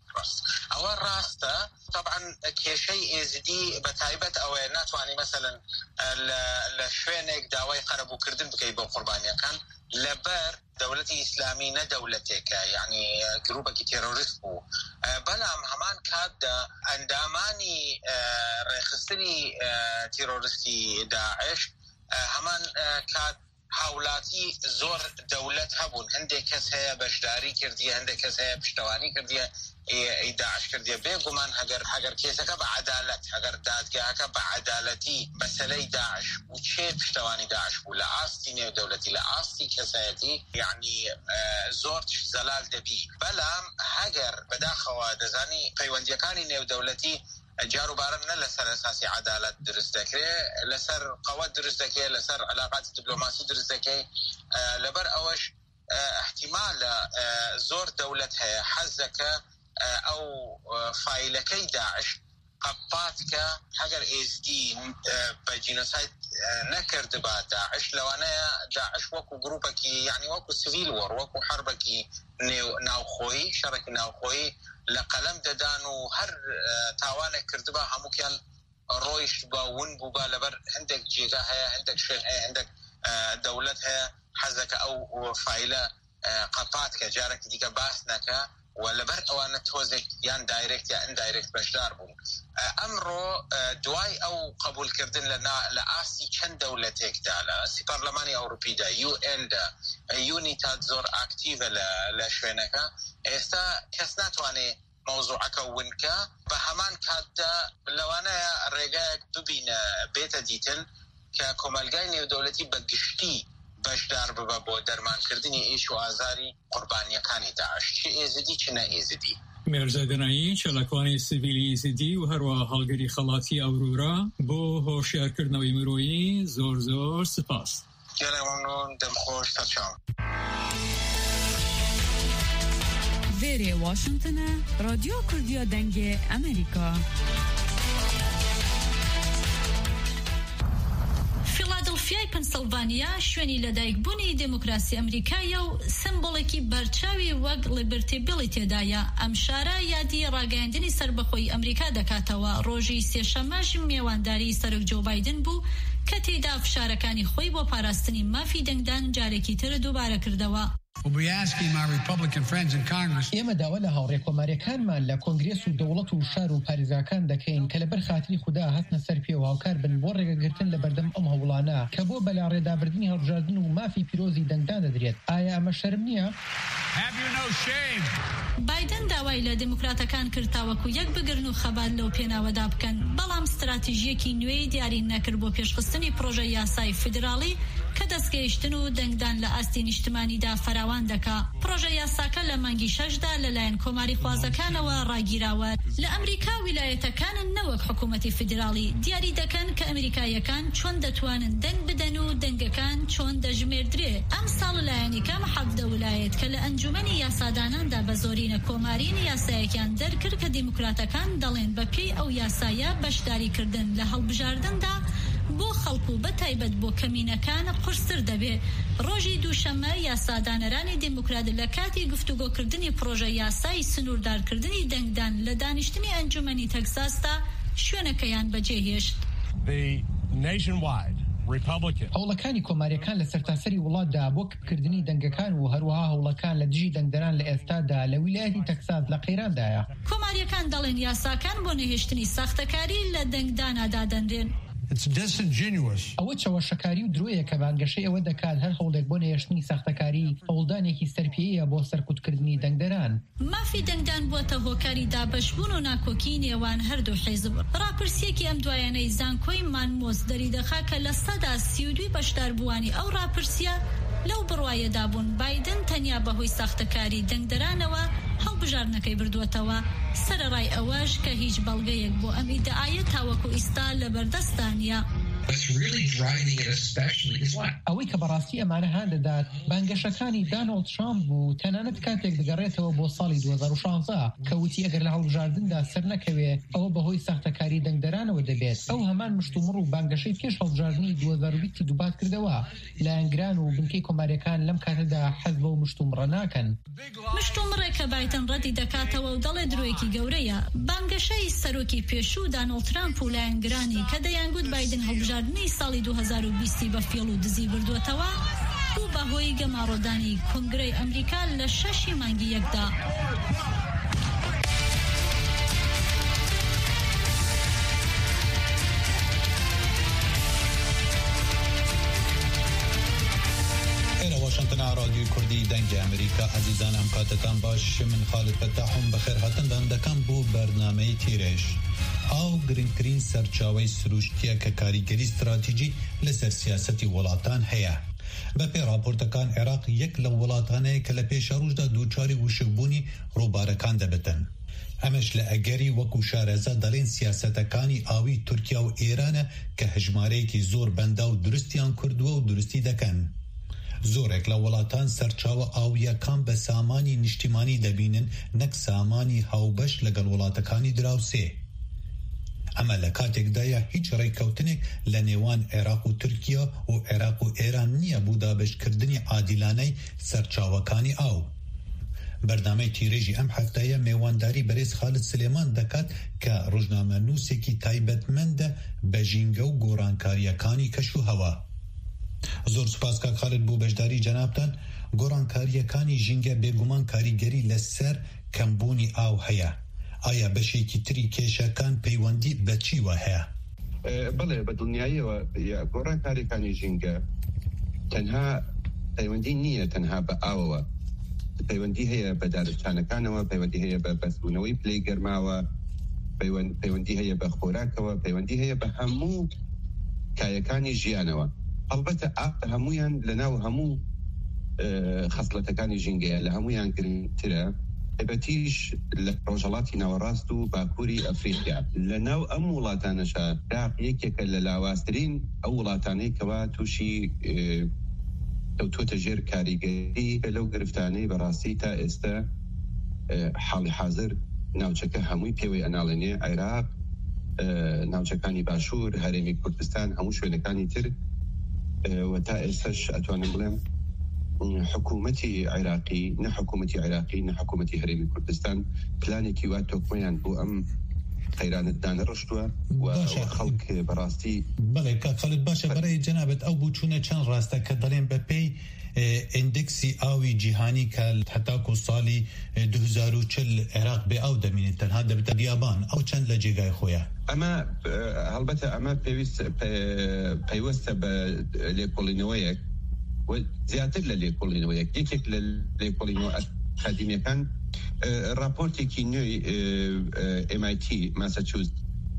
ئەوە ڕاستە. طبعا کێشەی ئێزدی بە تایبەت ئەوەیە ناتوانانی مەسەلەن لە شوێنێک داوای قەرەبووکردن بکەیت بۆ قوربانیەکان لەبەر دەوڵەتی ئیسلامی نە دەوڵەتێکە، یعنی گروپێکی تێرۆریست بوو. بەڵام هەمان کاتدا ئەندامانی ڕێخستنی تێرۆریستی داعش هەمان کات هاوڵاتی زۆر دەوڵەت هەبوون، هەندێک کەس هەیە بەشداری کردیە، هەندێک کەس هەیە پشتەوانی کردیە داعش کردیە. بێگومان هەگەر کێسەکە بە عەدالەت، هەگەر دادگاهەکە بە عەدالەتی مەسەلەی داعش و چێ پشتەوانی داعش بوو لە ئاستی نێودەوڵەتی، لە ئاستی کەسایەتی، یعنی زۆر زەلال دەبی. بەڵام هەگەر بەداخەوە دەزانی پەیوەندیەکانی نێودەوڵەتی جارو بارن نه لسر اساسی عدالت درست دکره، لسر قوات درست دکره، لسر علاقات دیپلماسی درست دکره. لبر اوش احتمال زور دولت هي حزك او فايلكي داعش قباتك هاجر ازدي بجينوسايد نكرد با داعش. لو انا داعش وكو جروبك يعني وكو سيفيل وور، وكو حربك ناوخوي شرك ناوخوي لقلم ددان و هر تاوانك كردبا همو كان رويش با ون بوبا لبر عندك جيجا هي، عندك شين هي، عندك دولتها حزك او فايلة قطعتك جارك ديك باسنك ولبر اوانا توزك يان دايركت يا اندايركت بشدار بون. امرو دواي او قبول كردن لنا لاسي كان دولتك دالا سي برلماني اوروبي دا يو ان دا يونيتات زور اكتيفه لشوينكا استا كسناتواني موضوعك ونكا بهمان كادا لو انا رجاك ببين بيتا ديتن ككومالغاي دولتي بقشتي بشدار ببا بو درمان کردنی ایش و آزاری قربانیەکانی داعش، چه ئێزدی چ نە ئێزدی. مێرزا گەنایی چەلەکوانی سیڤیلی ئێزدی و هەروە هەڵگەری خەڵاتی ئەورورا بۆ هۆشیارکردنەوەی مرۆیی زۆر زۆر سپاس. گەلێ مەمنون، دەمخۆش، تەچاو. وێرێ واشنگتنە، رادیۆ کوردیە دەنگێ ئەمریکا. فیلادلفیای پنسیلڤانیا شوێنی لەدایکبوونی دموکراسی ئەمریکایە و سمبۆڵێکی بەرچاوی وەک لیبرتی تێدایە. ئەم شارە یادی ڕاگەیاندنی سەربەخۆی ئەمریکا دەکاتەوە. ڕۆژی سێشەمەش میێوانداری سەرۆک جو بایدن بوو کە تێیدا فشارەکانی خۆی بۆ پاراستنی مافی دەنگدان جارێکی تر دووبارە کردەوە. ئێمە داوا لە هاوڕێ کۆماریەکانمان لە کۆنگرێس و دەوڵەت و شار و پارێزاکان دەکەین کە لەبەر خاتری خوددا هەستنە سەر پێ و هاوکار بن بۆ ڕێگەگرتن لە بەردەم ئەم هەوڵانە کە بۆ بەلا ڕێدابردنی هەڵبژاردن و مافی پیرۆزی دەنگدان دەدرێت. ئایا ئەمە شەرم نییە؟ بایدن داوای لە دموکراتەکان کردتاوەکو یەک بگرن و خەبات لەو پێناوەدا بکەن، بەڵام استراتیژیەکی نوێی دیاری نەکرد بۆ پێشخستنی پرۆژە یاسای فیدراڵی کە دەستگەیشتن و دەنگدان لە ئاستی نیشتمانیدا فراوان دەکا. پرۆژە یاساکە لە مانگی 6دا لەلایەن کۆماری خوازەکانەوە ڕاگیراوە. لە ئەمریکا ویلایەتەکانن نەوەک حکوومەتی فیدراڵی دیاری دەکەن کە ئەمریکایەکان چۆن دەتوانن دەنگ بدەن و دەنگەکان چۆن دەژمێردرێ. ئەم ساڵ لایەنی کام 17 ویلایەت کە لە ئەنجومەنی یاساداناندا بە زۆرینە کۆمارین یاسایەکیان دەرکرد کە دیموکراتەکان دەڵێن بەپێی ئەو یاسایە بەشداریکردن لە هەڵبژاردندا بۆ خەڵکو بە تایبەت بۆ کەمینەکان قورستر دەبێ. ڕۆژی دووشەممە یاسادانەرانی دیموکرات لە کاتی گفتوگۆکردنی پرۆژە یاسای سنووردارکردنی دەنگدان لە دانیشتنی ئەنجومەنی تەکساسدا شوێنەکەیان بەجێهێشت. هەوڵەکانی کۆماریەکان لە سەرتاسەری وڵاتدا بۆ کردنی دەنگەکان و هەروەها هەوڵەکان لە دژی دەنگدەران لە ئێستادا لە ویلایەتی تەکساس لە قەیراندایە. کۆماریەکان دەڵێن یاساکان بۆ نەهێشتنی ساختەکاری لە دەنگدانادا دەنرێن. ئەوە چەوەشەکاری و درۆیە کە بانگەشەی ئەوە دەکات هەر هەوڵێک بۆ نەهێشتنی ساختەکاری هەوڵدانێکی سەرپێیە بۆ سەرکوتکردنی دەنگدەران. مافی دەنگدان بووەتە هۆکاری دابەشبوون و ناکۆکی نێوان هەردوو حیزب. ڕاپرسیەکی ئەم دوایانەی زانکۆی مانمۆس دەری دەخا کە لە 32 بەشداربووانی ئەو ڕاپرسیە لەو بڕوایەدا بوون بایدن تەنیا بەهۆی ساختەکاری دەنگدەرانەوە هەڵبژاردنەکەی بردووەتەوە. سەرەڕای ئەوەش کە هیچ بەڵگەیەک بۆ ئەم ئیدعایە تاوەکو ئیستا لە بەردەستانە. ئەوەی کە بەڕاستی ئەمانە هان دەدات بانگەشەکانی دانەڵد ترامپ بوو تەنانەت کاتێک دەگەڕێتەوە بۆ ساڵی 2016 کە وتی ئەگەر لە هەڵبژاردندا سەر نەکەوێ ئەوە بەهۆی ساختەکاری دەنگدەرانەوە دەبێت ئەو هەمان مشتومڕ و بانگەشەی پێش هەڵبژاردننی 2020 دووبات کردەوە لایەنگران و بنکەی کۆماریەکان لەم کاتەدا حەز بە مشتومڕە ناکەن. مشتومڕێک کە بایتن ڕەتی دەکاتەوە و دەڵێ درۆیەکی گەورەیە بانگەشەی سەرۆکی پێشوو دانەڵد ترامپ و لایەنگرانی کە دەیانگوت بایدن هەڵبژاردننی ساڵی 2020 بە فێڵ و دزی بردووەتەوە بوو بەهۆی گەماڕۆدانی کۆنگرەی ئەمریکا لە 6 مانگی یەکدا. واشنطن رادیو کوردی دەنگی ئەمریکا عزیزان ئەم کاتتان باش من خالد فتاحم بەخێر هاتن دەکەم بۆ بەرنامەی تیرێژ ئاو گرنگترین سەرچاوەی سروشتیە کە کاریگەری استراتیجی لەسەر سیاسەتی وڵاتان هەیە. بەپێی راپۆرتەکان عێراق یەک لە وڵاتانەیە کە لە پێشە ڕۆژدا دووچاری وشکبوونی ڕووبارەکان دەبێتن. ئەمەش لە ئەگەری وەکو شارەزا دەڵێن سیاسەتەکانی ئاوی تورکیا و ئێرانە کە هەژمارەیەکی زۆر بەندا و درستیان کردووە و درستی دەکەن. زۆرێک لە وڵاتان سەرچاوە ئاویەکان بە سامانی نیشتیمانی دەبینن نەک سامانی هاوبەش لەگەڵ وڵاتەکانی دراوسێ. ئەمە لە کاتێکدایە هیچ ڕێککەوتنێک لە نێوان عێراق و تورکیا و عێراق و ئێران نییە بوو دابشکردنی عادیلانەی سەرچاوەکانی ئاو. بەرنامەی تیرێژی ئەم هەفتەیە میوانداری بەرێز خالد سلێمان دەکات کە ڕۆژنامە نووسێکی تایبەتمەندە بە ژینگە و گۆڕانکاریەکانی کەش و هەوا. زۆر سوپاس کاک خالد بۆ بەشداری جەنابتان. گۆڕانکاریەکانی ژینگە بێگومان کاریگەری لەسەر کەمبوونی ئاو هەیە. ئایا بەشێکی تری کێشەکان پەیوەندی بە چیوە هەیە؟ بەڵێ بە دڵنیاییەوە گۆڕانکاریەکانی ژینگە تەنها پەیوەندی نییە تەنها بە ئاوەوە، پەیوەندی هەیە بە دارستانەکانەوە، پەیوەندی هەیە بە بەسبوونەوەی پلەی گەرماوە، پەیوەندی هەیە بە خۆراکەوە، پەیوەندی هەیە بە هەموو کایەکانی ژیانەوە. ئەلبەتە هەمویان لەناو هەموو خەسڵەتەکانی ژینگەیە لە هەمویان گرنگترە. تایبەتیش لە ڕۆژهەڵاتی ناوەڕاست و باکووری ئەفریقیا لە ناو ئەم وڵاتانەشە عێراق یەکێکە لە لاوازترین ئەو وڵاتانەی کەوا تووشی کەوتووەتە ژێر کاریگەری لەو گرفتانەی بەڕاستی تا ئێستا حاڵی حاضر ناوچەکە هەمووی پێوەی ئەناڵێنێ عێراق، ناوچەکانی باشوور، هەرێمی کوردستان، هەموو شوێنەکانی تر و تا ئێستاش ئەتوانم بڵێم حکوومەتی عێراقی نە حکوومەتی عێراقی نە حکوومەتی هەرێمی کوردستان پلانێکی وا تۆکمەیان بۆ ئەم خەیرانەتدانە ڕشتووە و خەڵک بەڕاستی. بەڵێ کاک خالد باشە بەڕێی جەنابەت ئەو بووچوونە چەند ڕاستە کە دەڵێن بەپێی ئیندکسی ئاوی جیهانی کە هەتاکو ساڵی 2040 عێراق بێ ئاو دەمێنێت تەنها دەبێتە بیابان، ئەو چەند لە جێگای خۆیە؟ ئەمە هەڵبەتە ئەمە پەیوەستە بە لێکۆڵینەوەیەک زیاتر لە لێکۆڵینەوەیەک، یەکێک لە لێکۆڵینەوە ئەکادیمیەکان راپۆرتێکی نوێی MIT ماساچوست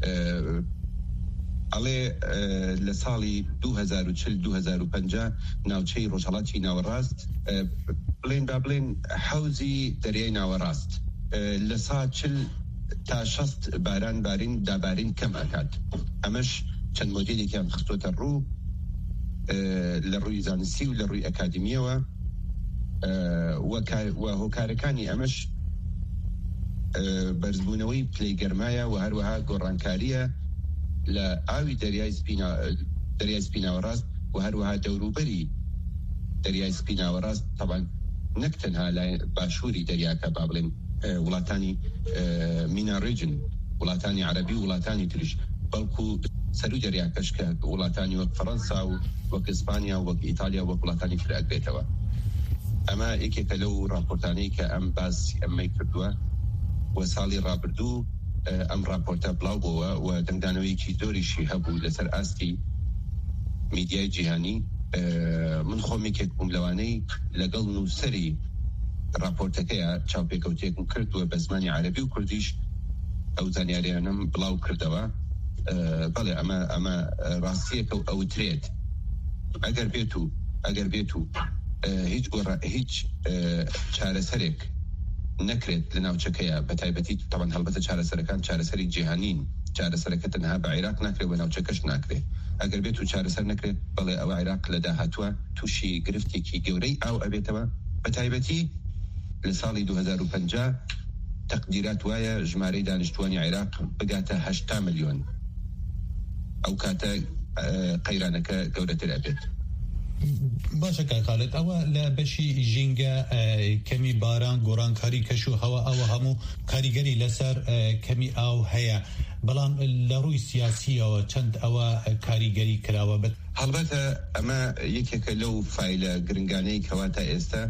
ئەڵێ لە ساڵی 2040-2050 ناوچەی ڕۆژهەڵاتی ناوەڕاست بڵێن حەوزی دەریای ناوەڕاست لە سا 40 تا 60 باران بارین دابارین کەم ئەکات. ئەمەش چەند مۆدێلێکیان خستۆتە ڕوو لە ڕووی زانستی و لە ڕووی ئەکادمیەوە و هۆکارەکانی ئەمەش بەرزبوونەوەی پلەی گەرمایە و هەروەها گۆڕانکاریە لە ئاوی دەریای سپیناوەڕاست و هەروەها دەوروبەری دەریای سپیناوەڕاست طبعاً نەک تەنها لای باشووری دەریاکە با بڵێن وڵاتانی مینا ریجن، وڵاتانی عەرەبی و وڵاتانی تریش، بەڵکو سەرو دەریاکەش کە وڵاتانی وەک فەڕەنسا و وەک ئیسپانیا و وەک ئیتالیا وەک وڵاتانی فرات بێتەوە. ئەمە یەکێکە لەو راپۆرتانەی کە ئەم باسی ئەمەی کردووە و ساڵی ڕابردوو ئەم راپۆرتە بڵاو بووە و دەنگدانەوەیەکی زۆریشی هەبوو لەسەر ئاستی میدیای جیهانی. من خۆم یەکێک بووم لەوانەی لەگەڵ نووسەری راپۆرتەکەیە چاوپێکەوتێکم کردووە بە زمانی عەرەبی و کوردیش ئەو زانیاریانم بڵاو کردەوە. بەڵێ ئەمە ڕاستیەکە و ئەوترێت ئەگەر بێت و هیچ چارەسەرێک نەکرێت لە ناوچەکەیە بە تایبەتی طبعاً هەڵبەتە چارەسەرەکان چارەسەری جیهانین، چارەسەرەکە تەنها بە عێراق ناکرێت و ناوچەکەش ناکرێت. ئەگەر بێت و چارەسەر نەکرێت بەڵێ ئەوە عێراق لە داهاتووە تووشی گرفتێکی گەورەی ئاو ئەبێتەوە بە تایبەتی لە ساڵی 2050 تقدیرات وایە ژمارەی دانیشتوانی عێراق بگاتە 8 ملیۆن ئەو کاتە قەیرانەکە گەورەتر ئەبێت. باشە کاک خالد ئەوە لە بەشی ژینگە کەمی باران گۆڕانکاری کەش و هەوا ئەوە هەموو کاریگەری لەسەر کەمی ئاو هەیە بەڵام لە ڕووی سیاسیەوە چەند ئەوە کاریگەری کراوە بێت. هەڵبەتە ئەمە یەکێکە لەو فایلە گرنگانەی کەواتە ئێستا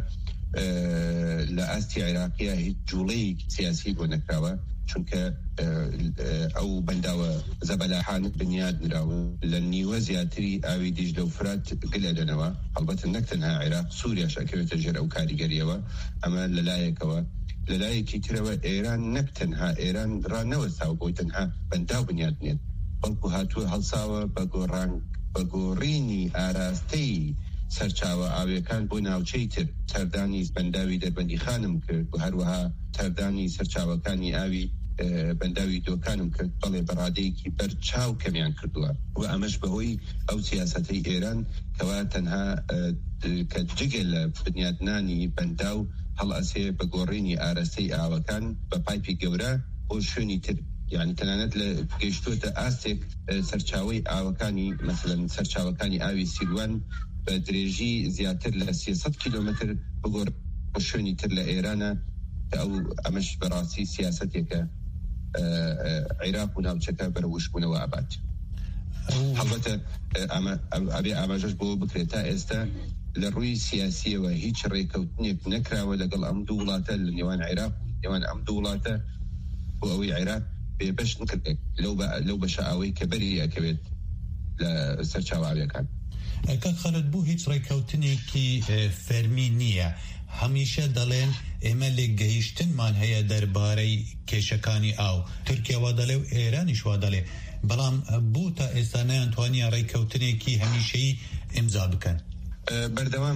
لە ئاستی عێراقیە هیچ جوڵەی سیاسی بۆ نەکراوە چونکە ئەو بەنداوە زەبەلاحان بنیاد نراوە لە نیوە زیاتری ئاوی دیژلە و فرات گلەدەنەوە هەڵبەتە نەک تەنها عێراق سووریاش ئەکەوێتە ژێر ئەو کاریگەریەوە ئەمە لەلایەکەوە لەلایەکی ترەوە ئێران نەک تەنها ئێران ڕانەوەستاوە بۆی تەنها بەنداو بنیاد نێت بەڵکو هاتووە هەڵساوە بە گۆڕینی ئاراستەی سەرچاوە ئاویەکان بۆ ناوچەی تر تەردانی بەنداوی دەربەندی خانم کرد و هەروەها تەردانی سەرچاوەکانی ئاوی بەنداوی دۆکانم کرد بەڵێ بەڕادەیەکی بەرچاو کەمیان کردووە و ئەمەش بەهۆی ئەو سیاسەتەی ئێران کەوا تەنها کە جگە لە بنیادنانی بەنداو هەڵئەسێ بە گۆڕینی ئاراستەی ئاوەکان بە پایپی گەورە بۆ شوێنی تر یعنی تەنانەت لە گەیشتوتە ئاستێک سەرچاوەی ئاوەکانی مەسەلەن سەرچاوەکانی ئاوی سیروان بە درێژی زیاتر لە 300 کیلۆمتر بگۆڕ بۆ شوێنی تر لە ئێرانە ئەو ئەمەش بەڕاستی سیاسەتێکە عێراق و ناوچەکە بەرەوشبوونەوە ئابات. هەڵبەتە ئەبێ ئاماژەش بۆ بکرێت تا ئێستا لە ڕووی سیاسیەوە هیچ ڕێکەوتنێک نەکراوە لەگەڵ ئەم دوو وڵاتە لە نێوان عێراق نێوان ئەم دوو وڵاتە بۆ ئەوەی عێراق بێبەش نکردێک لەو بەشە ئاوەی کە بەری ئەکەوێت لە سەرچاوەکان. کاک خالد بوو هیچ ڕێکەوتنێکی فەرمی نییە هەمیشە دەڵێن ئێمە لێ گەیشتنمان هەیە دەربارەی کێشەکانی ئاو تورکیا وا دەڵێ و ئێرانیش وا دەڵێ بەڵام بوو تا ئێستا نەیانتوانیە ڕێکەوتنێکی هەمیشەیی ئیمزا بکەن. بەردەوام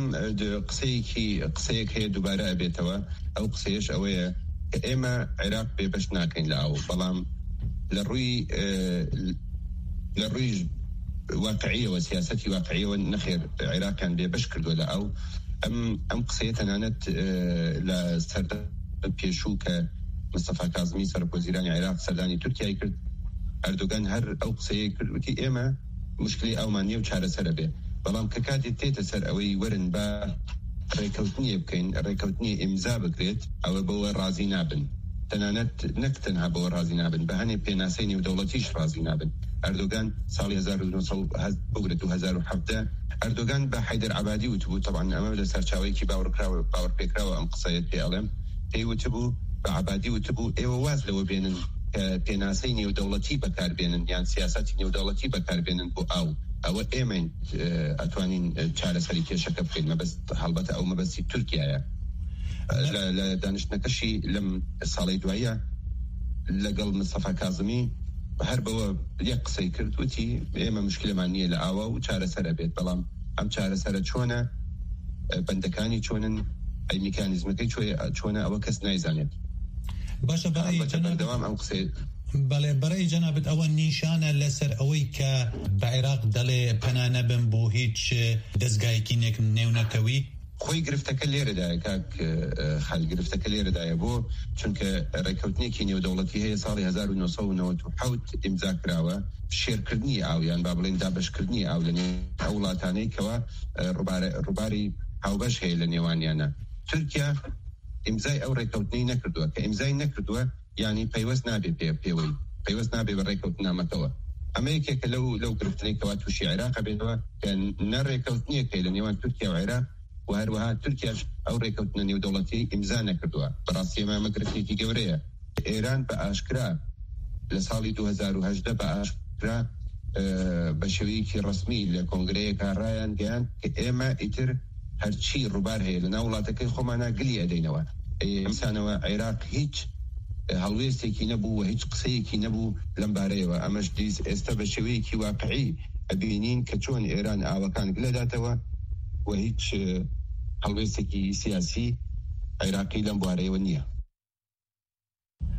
قسەیەک هەیە دووبارە ئەبێتەوە ئەو قسەیەش ئەوەیە کە ئێمە عێراق بێبەش ناکەین لە ئاو بەڵام لە ڕووی واقعیەوە سیاسەتی واقعیەوە نەخێر عێراقیان بێبەش کردووە لە ئەو ئەم قسەیە تەنانەت لە سەردە پێشوو کە مستەفا کاظمی سەرۆکوەزیرانی عێراق سەردانی تورکیای کرد ئەردۆگان هەر ئەو قسەیە کردوتی ئێمە مشکلی ئەومان نیە و چارەسەرە بێ بەڵام کە کاتێک تێتە سەر ئەوەی وەرن بە ڕێکەوتنیە بکەین ڕێکەوتنی ئیمزا بکرێت ئەوە بەوە ڕازی نابن تەنانەت نەک تەنها بەوە ڕازی نابن بە هەنێ پێناسەی نێودەوڵەتیش ڕازی نابن. ئەردۆگان ساڵی 1970 ئەردۆگان بە حەیدەر عەبادی وتبوو طبعا ئەمە لە سەرچاوەیەکی باور پێکراوە ئەم قسەیەت پێ ئەڵێم پێی وتبوو بە عەبادی وتبوو ئێوە واز لەوە بێنن کە پێناسەی نێودەوڵەتی بەکاربێنن یان سیاسەتی نێودەوڵەتی بەکاربێنن بۆ ئەوە ئێمە ئەتوانین چارەسەری کێشەکە بکەین مەبەست هەڵبەتە ئەو مەبەستی تورکیایە. لە دانیشتنەکەشی لەم ساڵی دوایە لەگەڵ مستەفا کاظمی هەر بەوە یەک قسەی کرد وتی ئێمە مشکلەمان نییە لە ئاوا و چارەسەرە بێت بەڵام ئەم چارەسەرە چۆنە بەندەکانی چۆنن ئەی میکانیزمەکەی چۆنە ئەوە کەس نایزانێت. باشە بەردەوام ئەم قسەی بەڵێ بەڕێی جەنابەت ئەوە نیشانە لەسەر ئەوەی کە بە عێراق دەڵێ پەنا نەبن بۆ هیچ دەستگایەکی نێونەتەوی خۆی گرفتەکە لێرەدایە کاک خەل گرفتەکە لێرەدایە بۆ چونکە ڕێکەوتنێکی نێودەوڵەتی هەیە ساڵی 1997 ئیمزا کراوە شێرکردنی ئاویان با بڵێن دابەشکردنی ئاو لە ئەو وڵاتانەی کەوا ڕووباری هاوبەش هەیە لە نێوانیانە. تورکیا ئیمزای ئەو ڕێکەوتنی نەکردووە کە ئیمزای نەکردووە یعنی پەیوەست نابێ پێوەی پەیوەست نابێ بە ڕێکەوتنامەکەوە. ئەمە یەکێکە لەو گرفتنەی کەوا تووشی عێراق بێتەوە کە نەڕێکەوتنیەکەی لە نێوان تورکیا و عێراق و هەروەها تورکیاش ئەو ڕێکەوتنە نێودەوڵەتی ئیمزا نەکردووە. بەڕاستی ئەمە گرفتێکی گەورەیە. ئێران بە ئاشکرا لە ساڵی 2018 بە ئاشکرا بە شێوەیەکی ڕسمی لە کۆنگرەیەکە ڕایان گەیان کە ئێمە ئیتر هەرچی ڕووبار هەیە لە ناو وڵاتەکەی خۆمانە گلی ئەدەینەوە. ئەمسانەوە عێراق هیچ هەڵوێستێکی نەبوو و هیچ قسەیەکی نەبوو لەم بارەیەوە. ئەمەش دیس ئێستا بە شێوەیەکی واقعی ئەبینین کە چۆن ئێران ئاوەکان گلەداتەوە و هیچ هەڵوێستێکی سیاسی عێراقی لەم بوارەیەوە نییە.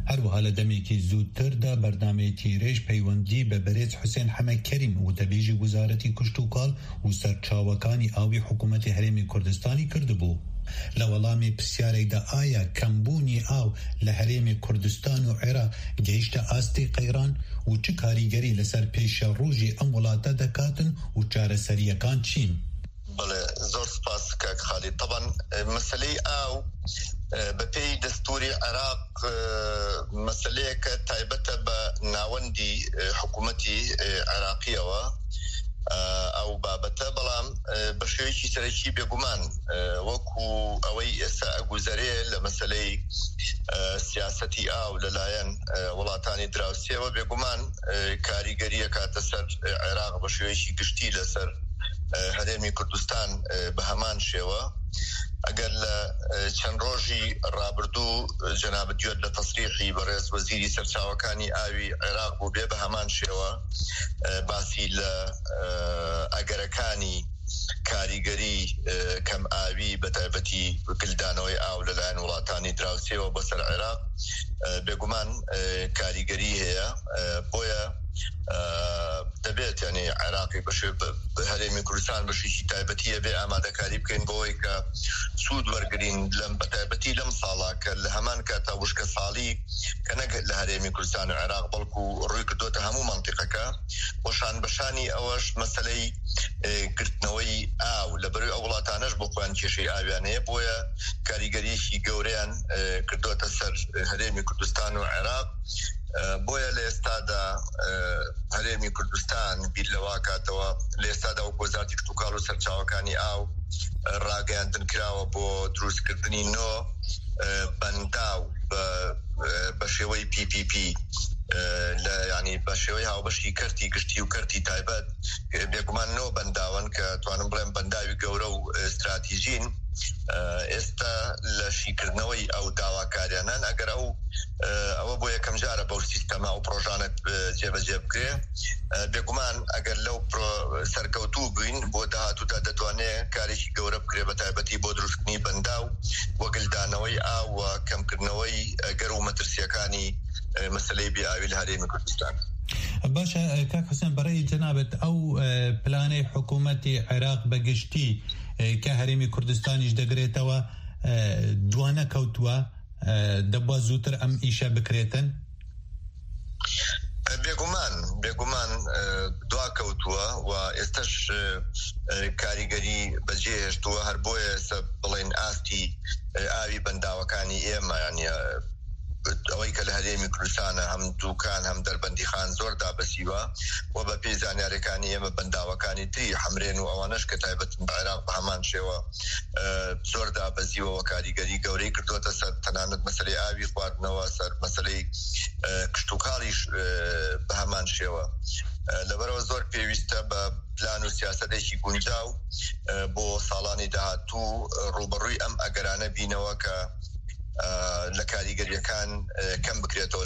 هەروەها لە دەمێکی زووتردا بەردنامەی تیرێژ پەیوەندی بە بەرێز حوسێن حەمەد کەریم وتەبێژی وزارەتی کشتوکاڵ و سەرچاوەکانی ئاوی حکوومەتی هەرێمی کوردستانی کردبوو. لە وەڵامی پرسیارێکدا ئایا کەمبوونی ئاو لە هەرێمی کوردستان و عێراق گەیشتە ئاستی قەیران و چ کاریگەری لەسەر پێشە ڕۆژی ئەم وڵاتە دەکاتن و چارەسەریەکان چین؟ بله زۆر سپاس کاک خالید. طبعا مەسەلەی ئاو بەپێی دەستوری عێراق مەسەلەیەکە تایبەتە بە ناوەندی حکوومەتی عێراقیەوە ئەو بابەتە، بەڵام بە شێوەیەکی سەرەکی بێگومان وەکو ئەوەی ئێستا ئەگوزەرێ لە مەسەلەی سیاسەتی ئاو لەلایەن وڵاتانی دراوسێەوە بێگومان کاریگەریە کاتە سەر عێراق بە شێوەیەکی گشتی لەسەر هەرێمی کوردستان بە هەمان شێوە. ئەگەر لە چەند ڕۆژی ڕابردوو جەنابەت گوێت لە تەسریحی بەڕێز وەزیری سەرچاوەکانی ئاوی عێراق بوو بێ بە هەمان شێوە باسی لە ئەگەرەکانی کاریگەری کەم ئاوی بە تایبەتی گلدانەوەی ئاو لەلایەن وڵاتانی دراوسێەوە بەسەر عێراق بێگومان کاریگەری هەیە. بۆیە دەبێت یعنی عێراقی هەرێمی کوردستان بەشێکی تایبەتیە بێ ئامادەکاری بکەین بۆەوەی کە سوود وەرگرین لەم بە تایبەتی لەم ساڵا کە لە هەمان کاتا وشکە ساڵی کە نەک لە هەرێمی کوردستان و عێراق بەڵکو ڕووی کردوتە هەموو مەنتیقەکە بۆشان بەشانی ئەوەش مەسەلەی گرتنەوەی ئاو لە بەروی ئەو وڵاتانەش بۆ خۆیان کێشەی ئاویانەیە. بۆیە کاریگەریەکی گەورەیان کردوتە سەر هەرێمی کوردستان و عێراق. بۆیە لە ئێستادا هەرێمی کوردستان بیر لەوا کاتەوە لە ئێستادا وەک وەزارەتی کشتوکاڵ و سەرچاوەکانی ئاو ڕاگەیاندن کراوە بۆ دروستکردنی نۆ بەنداو بە شێوەی PPP ینی بە شێوەی هاوبەشی کەرتی گشتی و کەرتی تایبەت بێگومان نۆ بەنداون کە توانم بڵێم بەنداوی گەورە و استراتیژین ئێستا لە شیکردنەوەی ئەو داواکاریانان ئەگەر ئەوە بۆ یەکەم جارە بەو سیستەما و پرۆژانە جێبەجێ بکرێ بێگومان ئەگەر لەو سەرکەوتوو بووین بۆ داهاتوودا دەتوانێت کارێکی گەورە بکرێ بە تایبەتی بۆ دروستکردنی بەنداو وەگلدانەوەی ئاو و کەمکردنەوەی گەر و مەترسیەکانی مەسەلەی بێئاوی لە هەرێمی کوردستان. باشە کاک حوسێن بەڕێی جەنابەت ئەو پلانەی حکوومەتی عێراق بەگشتی کە هەرێمی کوردستانیش دەگرێتەوە دوانە کەوتووە دەبووە زووتر ئەم ئیشە بکرێتن؟ بێگومان دوا کەوتووە و ئێستش کاریگەری بەجێ هێشتووە هەر بۆیە بڵێن ئاستی ئاوی بەنداوەکانی ئێمە یانە ئەوەی کە لە هەرێمی کوردستانە هەم دووکان هەم دەربەندیخان زۆر دابەسیوە و بە پێی زانیاریەکانی ئێمە بەنداوەکانی تری حەمرێن و ئەوانەش کە تایبەتن بە عێراق بە هەمان شێوە زۆر دابەزیوە و کاریگەری گەورەی کردوتە سەر تەنانەت مەسەلەی ئاوی خواردنەوە سەر مەسەلەی کشتوکاڵیش بە هەمان شێوە. لەبەرەوە زۆر پێویستە بە پلان و سیاسەتێکی گونجاو بۆ ساڵانی داهاتوو ڕوبەڕووی ئەم ئەگەرانە بینەوە کە لە کاریگەریەکان کەم بکرێتەوە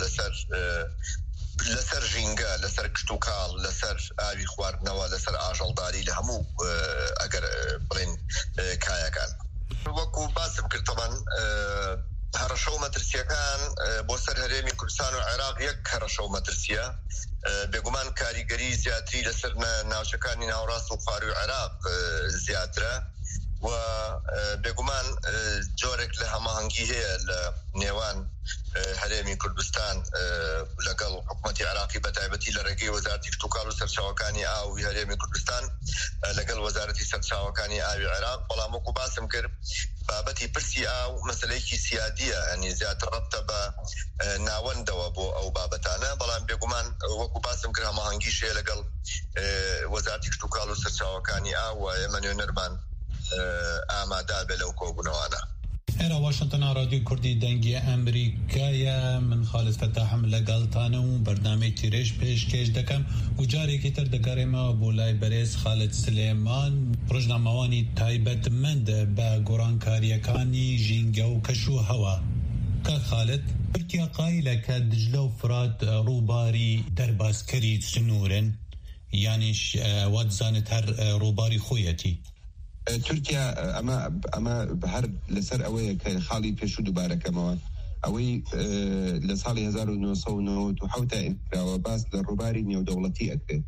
لەسەر ژینگە لەسەر کشتوکاڵ لەسەر ئاوی خواردنەوە لەسەر ئاژەڵداری لە هەموو ئەگەر بڵێن کایەکان. وەکو باسم کرد تەبەن هەڕەشە و مەترسیەکان بۆ سەر هەرێمی کوردستان و عێراق یەک هەڕەشە و مەترسیە بێگومان کاریگەری زیاتری لەسەر ناوچەکانی ناوڕاست و خواروی عێراق زیاترە و بێگومان جۆرێک لە هەماهەنگی هەیە لە نێوان هەرێمی کوردستان لەگەڵ حکوومەتی عێراقی بە تایبەتی لە ڕێگەی وەزارەتی کشتوکاڵ و سەرچاوەکانی ئاوی هەرێمی کوردستان لەگەڵ وەزارەتی سەرچاوەکانی ئاوی عێراق. بەڵام وەکو باسم کرد بابەتی پرسی ئاو مەسەلەیەکی سیادیە ئەنی زیاتر ڕەبتە بە ناوەندەوە بۆ ئەو بابەتانە، بەڵام بێگومان وەکو باسم کرد هەماهەنگیش هەیە لەگەڵ وەزارەتی کشتوکاڵ و سەرچاوەکانی ئاو و ئێمە نوێنەرمان ئامادا بێ لەو کۆبوونەوانە. ئێرە واشنگتن رادیۆ کوردی دەنگی ئەمریکایە، من خالد فەتاحم لەگەڵتانە و بەردنامەی تیرێژ پێشکەش دەکەم و جارێکی تر دەگەڕێمەوە بۆ لای بەرێز خالد سلێمان، ڕۆژنامەوانی تایبەتمەند بە گۆڕانکاریەکانی ژینگە و کەش و هەوا. کە خالد تورکیا قایلە کە دجلە و فرات ڕووباری دەرباسکەری سنوورن، یانیش وا دەزانێت هەر ڕووباری خۆیەتی. تورکیا ئەمە هەر لەسەر ئەوەیە کە خاڵی پێش و دووبارەکەمەوە ئەوەی لە ساڵی 1990 ئینفراوە باس لە ڕووباری نێودەوڵەتی ئەکرێت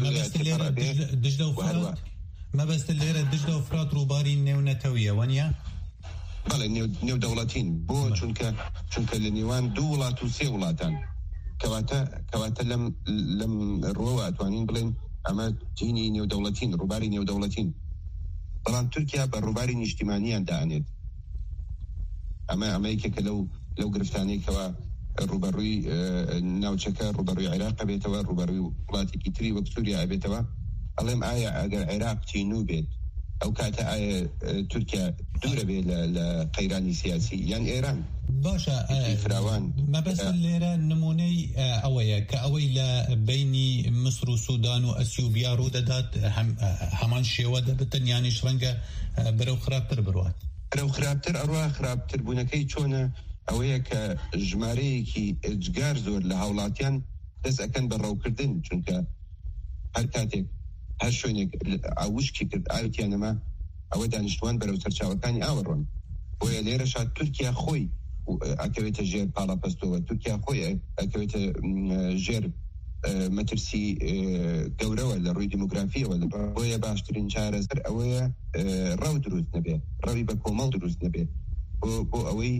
مەبەستە لێرە دژدە و فرات ڕووباری نێونەتەویە وەنیە؟ بەڵێ نێودەوڵەتین بۆ چونکە لە نێوان دوو وڵات و سێ وڵاتان کەواتە لەم ڕۆوە ئەتوانین بڵێن ئەمە جینی نێودەوڵەتین ڕووباری نێودەوڵەتین بەڵام تورکیا بە ڕووباری نیشتیمانیان دائنێت ئەمەیەکێکە لەو گرفتانەیەکەوە ڕوبەڕووی ناوچەکە ڕوبەڕووی عێراق بێتەوە ڕوبەڕووی وڵاتێکی تری وەک سووریا بێتەوە ئەڵێم ئایا ئەگەر عێراق تینوو بێت ئەو کاتە ئایا تورکیا دوورە بێت لە قەیرانی سیاسی یان ئێران باشە فراوان مەبەست لێرە نمونەی ئەوەیە کە ئەوەی لە بینی مصر و سودان و ئەسیوبیا ڕوودەدات هەمان شێوە دەبتن یانیش ڕەنگە بەرەو خراپتر بڕوات بەرەو خراپتر ئەڕوا خراپتر بوونەکەی چۆنە ئەوەیە کە ژمارەیەکی ئجگار زۆر لە هاوڵاتیان دەست ئەکەن بە ڕەوکردن چونکە هەر کاتێک هەر شوێنێک ئاوشکی کرد ئاوتیانەما ئەوە دانیشتوان بەرەو سەرچاوەکانی ئاوەڕۆن بۆیە لێرەشا تورکیا خۆی ئەکەوێتە ژێر پاڵاپەستەوە تورکیا خۆی ئەکەوێتە ژێر مەترسی گەورەوە لە ڕووی دیموگرافیەوە بۆیە باشترین چارەسەر ئەوەیە ڕەو دروست نەبێ ڕەوی بە کۆمەڵ دروست نەبێ بۆ ئەوەی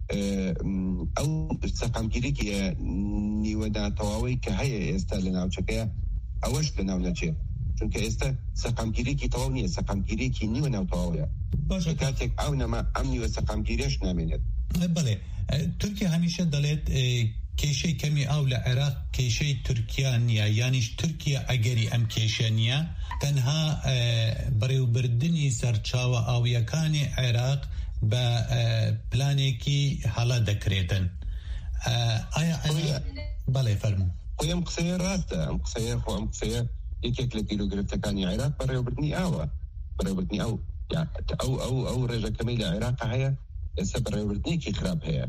ئەو سەقامگیرێکی نیوەدا تەواوی کە هەیە ئێستا لە ناوچەکەیە ئەوەش لە ناو نەچێت چونکە ئێستا سەقامگیرێکی تەواو نییە سەقامگیرێکی نیوە ناو تەواویە باشە کاتێک ئەو نەما ئەم نیوە سەقامگیرێش نامێنێت بەڵێ تورکیا هەمیشە دەڵێت کێشەی کەمی ئاو لە عێراق کێشەی تورکیا نییە یانیش تورکیا ئەگەری ئەم کێشە نییە تەنها بەڕێوەبردننی سەرچاوە ئاویەکانی عێراق بە پلانێکی هەڵا دەکرێتن ئایا بەڵێ فەرموو ئەم قسەیە ڕاستە ئەم قسەیە یەکێک لە دیرۆگرفتەکانی عێراق بەڕێوەبردننی ئاوە بەڕێوەبردننی ئەو ڕێژەکەمەی لە عێراق هەیە ئێستا بەڕێوەبردنێکی خراپ هەیە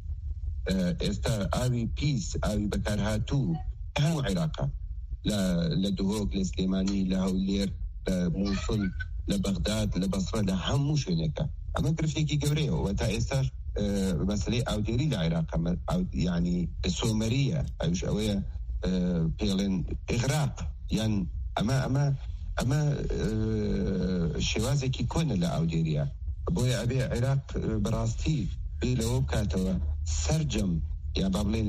ئێستا ئاوی پیس ئاوی بەکارهاتوو هەموو عێراقا لە دهۆک لە سلێمانی لە هەولێر لە مووسڵ لە بەغداد لە بەسڕە لە هەموو شوێنێکە ئەمە گرفتێکی گەورەیەوە تا ئێستاش مەسەلەی ئاودێری لە عێراق ینی سۆمەریە ئەوش ئەوەیە پێڵێن ئیغراق یان ئەمە شێوازێکی کۆنە لە ئاودێریە بۆیە ئەبێ عێراق بەڕاستی لەوە بکاتەوە سەرجەم یا با بڵێن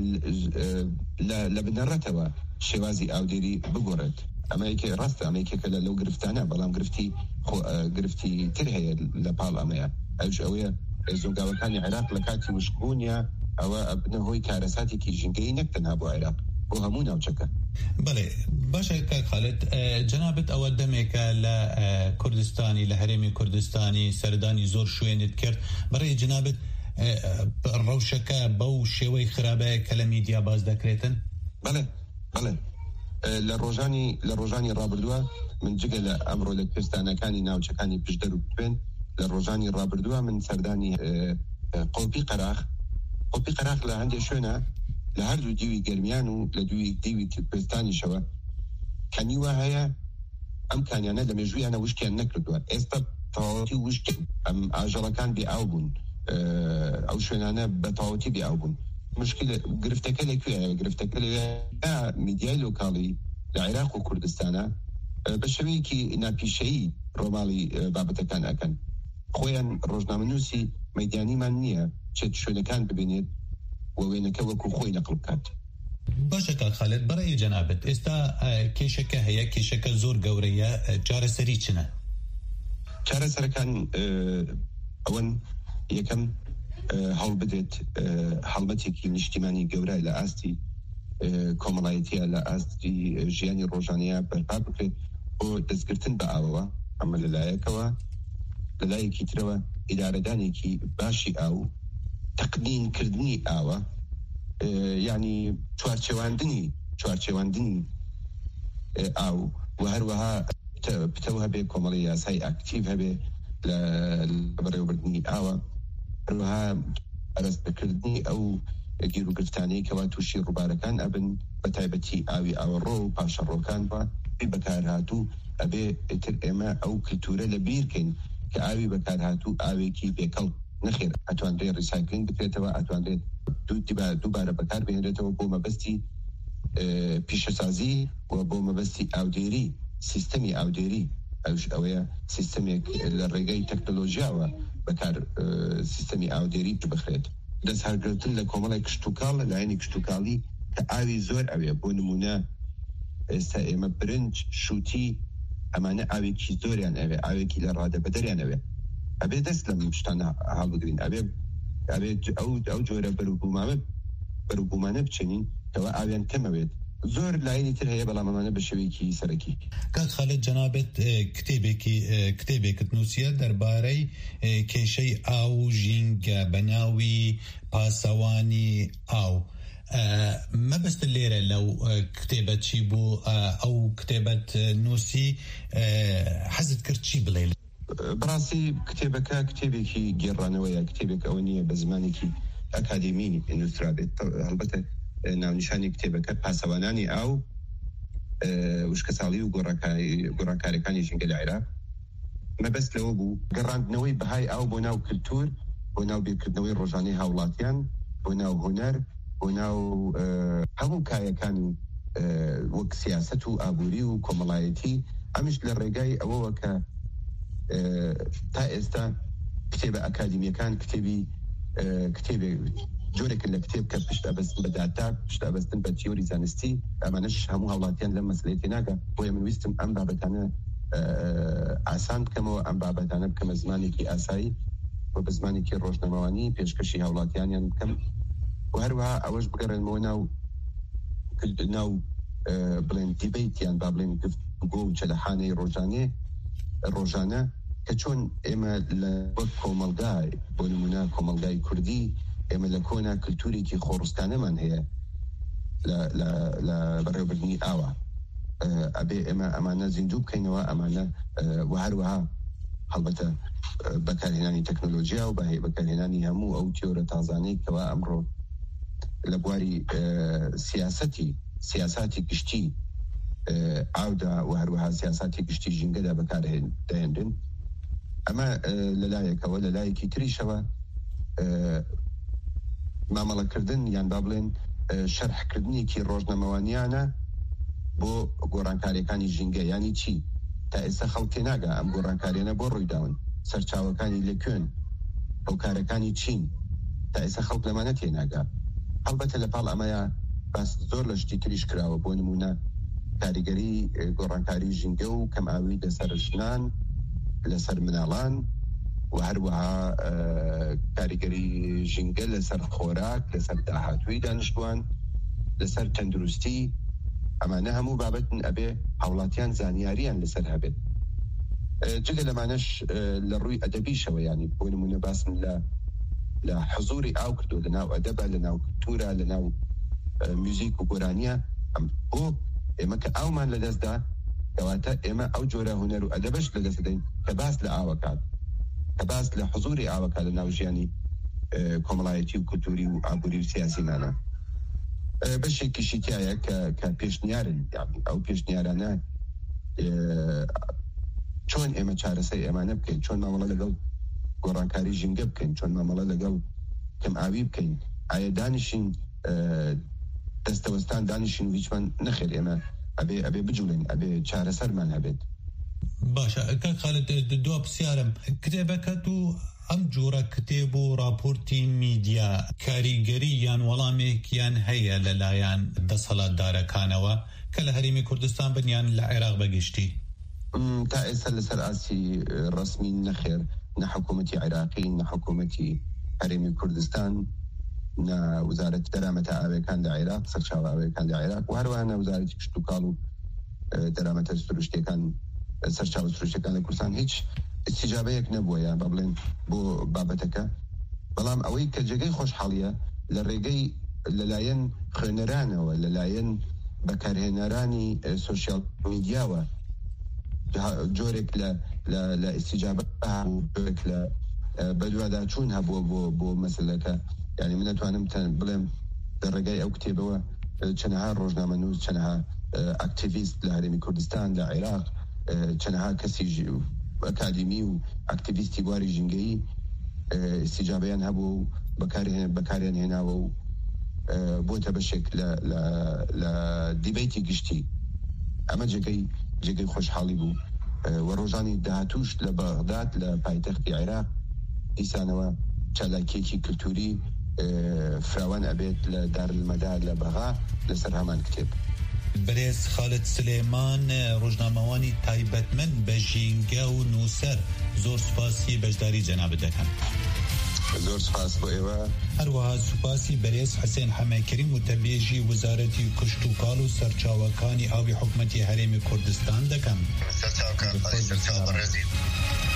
لە بنەڕەتەوە شێوازی ئاودێری بگۆڕێت ئەمەیەکێ ڕاستە ئەمەیەکێکە لەو گرفتانە بەڵام گرفتی تر هەیە لە پاڵ ئەمەیە ئەوش ئەوەیە زۆرگاوەکانی عێراق لە کاتی وشکبوونیە ئەوە ئەبنە هۆی کارەساتێکی ژینگەی نەکتەنها بۆ عێراق بۆ هەموو ناوچەکە بەڵێ باشە کاک خالد جەنابەت ئەوە دەمێکە لە کوردستانی لە هەرێمی کوردستانی سەردانی زۆر شوێنت کرد بەڕێ جەنابەت ڕەوشەکە بەو شێوەی خراپەیە کە لە میدیا باز دەکرێتن بەڵێ لە ڕۆژانی ڕابردووە من جگە لە ئەمڕۆ لە کوردستانەکانی ناوچەکانی پشدەر و بێن لە ڕۆژانی ڕابردووە من سەردانی قۆپی قەراق لە هەندێک شوێنە لە هەردوو دیوی گەرمیان و لە دوی دیوی کوردستانیشەوە کەنیوە هەیە ئەم کانیانە لە مێژوویانە وشکیان نەکردووە ئێستا تەواوەتی وشکن ئەم ئاژەڵەکان بێئاو بوون ئەو شوێنانە بە تەواوەتی بێئاو بوون مشکل گرفتەکە لەکوێیە گرفتەکە لە میدیای لۆکاڵی لە عێراق و کوردستانە بە شێوەیەکی ناپیشەیی ڕۆماڵی بابەتەکان ئەکەن خۆیان ڕۆژنامەنووسی مەیدانیمان نییە چێت شوێنەکان ببینێت وێنەکە وەکو خۆی نەقڵ بکات باشە کاک خالد بەڕێی جەنابەت ئێستا کێشەکە هەیە کێشەکە زۆر گەورەیە چارەسەری چنە چارەسەرەکان ئەوەن یەکەم هەڵ بدێت هەڵبەتێکی نیشتیمانی گەورە لە ئاستی کۆمەڵایەتیە لە ئاستی ژیانی ڕۆژانەیە بەرپا بکرێت بۆ دەستگرتن بە ئاوەوە ئەمە لەلایەکەوە لەلایەکی ترەوە ئیدارەدانێکی باشی ئاو تەقنینکردنی ئاوە یعنی چوارچێواندنی ئاو و هەروەها پتەو هەبێ کۆمەڵی یاسای ئاکتیڤ هەبێ لە بەڕێوەبردننی ئاوە هەروەها ئەرەستەکردنی ئەو گیرروگرفتانەی کەوا تووشی ڕووبارەکان ئەبن بە تایبەتی ئاوی ئاوەڕۆ و پاشەڕۆکان بە بەکارهاتوو ئەبێ ئێتر ئێمە ئەو کلتورە لە بیرکەین کە ئاوی بەکارهاتوو ئاوێکی بێکەڵ نخير اتوان ريسايكلينج بكريتوا اتوان دوباره بكار بهندتوا بو مبستي پیشەسازی و بۆ مەبەستی ئاودێری سیستەمی ئاودێری ئەوەیە سیستەمێک لە ڕێگەی تەکنۆلۆژیاوە بەکار سیستەمی ئاودێری بخرێت دەست هەرگرتن لە کۆمەڵی کشتتوکاڵ لە لایەنی کشتتوکاڵی کە ئاوی زۆر ئەوێ بۆ نمونە ئێستا ئێمە برنج شووتی ئەمانە ئاوێکی زۆریان ئەوێ ئاوێکی لە ڕادە بەدەریان ئەوێ ئەبێ دەست لەم شتانە هەڵبگرین ئەبێت ئەو جۆرە بەروبوومانە بچێنین کەوا ئاویان کەمەوێت زۆر لایەنی تر هەیە بەڵام ئەمانە بە شێوەیەکی سەرەکی کاک خالد جەنابەت کتێبێکت نووسیە دەربارەی کێشەی ئاو و ژینگە بەناوی پاسەوانی ئاو مەبەستە لێرە لەو کتێبەت چی بوو ئەو کتێبەت نووسی حەزت کرد چی بڵێ بەڕاستی کتێبەکە کتێبێکی گێڕانەوەیە کتێبێک ئەوە نییە بە زمانێکی ئەکادمی نووسرابێت هەڵبەتە ناونیشانی کتێبەکە پاسەوانانی ئاو وشکە ساڵی و گۆڕانکاریەکانی ژینگە لە عێراق مەبەست لەوە بوو گەڕاندنەوەی بەهای ئاو بۆ ناو کلتور بۆ ناو بێرکردنەوەی ڕۆژانەی هاوڵاتیان بۆ ناو هونەر بۆ ناو هەموو کایەکان وەک سیاسەت و ئابووری و کۆمەڵایەتی ئەمیش لە ڕێگای ئەوەوە کە تا ئێستا کتێبە ئەکادمیەکان کتێبێک جۆرێک لە کتێب کە پشت ئەبەستن بە داتا پشت ئەبەستن بە تیۆری زانستی ئەمانەش هەموو هاوڵاتیان لەم مەسلەیەتی ناگە بۆیە من ویستم ئەم بابەتانە ئاسان بکەمەوە ئەم بابەتانە بکەمە زمانێکی ئاسایی و بە زمانێکی ڕۆژنەمەوانی پێشکەشی هاوڵاتیانیان بکەم و هەروەها ئەوەش بگەڕێنەوە ناو بڵێن دیبەیتیان با بڵێن گفتگۆ و چەلەحانەی ڕۆژانە کە چۆن ئێمە لە وەک کۆمەلگای بۆ نمونە کۆمەلگای کوردی ئێمە لە کۆنا کللتورێکی خۆڕستانەمان هەیە لە بەڕێوەبردننی ئاوە ئەبێ ئێمە ئەمانە زیندوو بکەینەوە ئەمانە و هەروەها هەڵبەتە بەکارهێنانی تەکنۆلۆژیا و بەکارهێنانی هەموو ئەو تیۆرە تازانەی کەوا ئەمڕۆ لە بواری سیاساتی گشتی ئاودا و هەروەها سیاساتی گشتی ژینگەدا بەکاردەهێنرن ئەمە لەلایەکەوە لە لایەکی تریشەوە مامەڵەکردن یان با بڵێن شەرحکردنێکی ڕۆژنەمەوانیانە بۆ گۆڕانکاریەکانی ژینگە ینی چی تا ئێستا خەڵک تێناگا ئەم گۆڕانکاریانە بۆ ڕوویداون سەرچاوەکانی لەکوێن هەوکارەکانی چین تا ئێستا خەڵک لەمانە تێناگا هەڵبەتە لەپاڵ ئەمەیە باس زۆر لە شتی تریش کراوە بۆ نمونە کاریگەری گۆڕانکاری ژینگە و کەم ئاوی لەسەر ژنان لەسەر مناڵان و هەروەها کاریگەری ژینگە لەسەر خۆراک لەسەر داهاتووی دانیشتوان لەسەر تەندروستی ئەمانە هەموو بابەتن ئەبێ هاوڵاتیان زانیاریان لەسەر هەبێت جگە لەمانەش لە ڕووی ئەدەبیشەوە ینی بۆ نمونە باسم لە حزوری ئاو کردو لەناو ئەدەبە لەناو کلتورە لەناو میوزیک و گۆرانیە بۆ ئێمە کە ئاومان لەدەستدا کەواتە ئێمە ئەو جۆرە هونەر و ئەدەبەش لەدەست دەین کە باس لە ئاوەکات کە باس لە حزوری ئاوەکە لە ناو ژیانی کۆمەڵایەتی و کلتوری و ئابووری و سیاسیمانە بەشێکیشی تایە کە پێشنیارن ئەو پێشنیارانە چۆن ئێمە چارەسەری ئێمانە بکەین چۆن مامەڵە لەگەڵ گۆڕانکاری ژینگە بکەین چۆن مامەڵە لەگەڵ کەم ئاوی بکەین ئایا دانیشین دەستەوەستان دانیشین ویچمان نەخێر ئێمە ئەبێ بجوڵین ئەبێ چارەسەرمان هەبێت باشە کاک خالد دوا پرسیارم کتێبەکەت و ئەم جۆرە کتێب و راپۆرتی میدیا کاریگەری یان وەڵامێکیان هەیە لەلایەن دەسەڵاتدارەکانەوە کە لە هەرێمی کوردستان بنیان لە عێراق بەگشتی تا ئێستا لەسەر ئاسی ڕسمی نەخێر نە حکوومەتی عێراقی نە حکوومەتی هەرێمی کوردستان نە وزارەتی دەرامەتە ئاوێکان لە عێراق سەرچاوە ئاوێکان لە عێراق و هەروەها نە وزارەتی کشتتوکاڵ و دەرامەتە سروشتیەکان سەرچاوە سروشتەکان لە کوردستان هیچ استیجابەیەک نەبووە یان با بڵێن بۆ بابەتەکە بەڵام ئەوەی کە جێگەی خۆشحاڵیە لە ڕێگەی لەلایەن خوێنەرانەوە لەلایەن بەکارهێنەرانی سوشیال میدیاوە جۆرێک لە استیجابە جۆرێک لە بەدواداچوون هەبووە بۆ مەسلەکە یعنی من نتوانم بڵێم لە ڕێگای ئەو کتێبەوە چەندەها ڕۆژنامەنووس چەندەها ئاکتیڤیست لە هەرێمی کوردستان لە عێراق چەندەها کەسی ئەکادمی و ئاکتیڤیستی بواری ژینگەیی استجابیان هەبوو بەکاریان هێناوە و بۆتە بەشێک لە دیبیتی گشتی ئەمە جێگەی خۆشحاڵی بوو و ڕۆژانی داهاتوش لە بەغداد لە پایتەختی عێراق دیسانەوە چالاکیەکی کلتوری فراوان ئەبێت لە دارالمەدار لە بەغا لەسەر هەمان کتێب. برێز خالد سلێمان ڕۆژنامەوانی تایبەتمەند بە ژینگە و نووسەر زۆر سوپاسی بەشداری جەنابەت دەکەم. زۆر سپاس بۆ ئێوە. هەروەها سوپاسی بەرێز حسێن حەمەکەریم وتەبێژی وەزارەتی کشتوکاڵ و سەرچاوەکانی ئاوی حکومەتی هەرێمی کوردستان دەکەم. سەرچاوەکان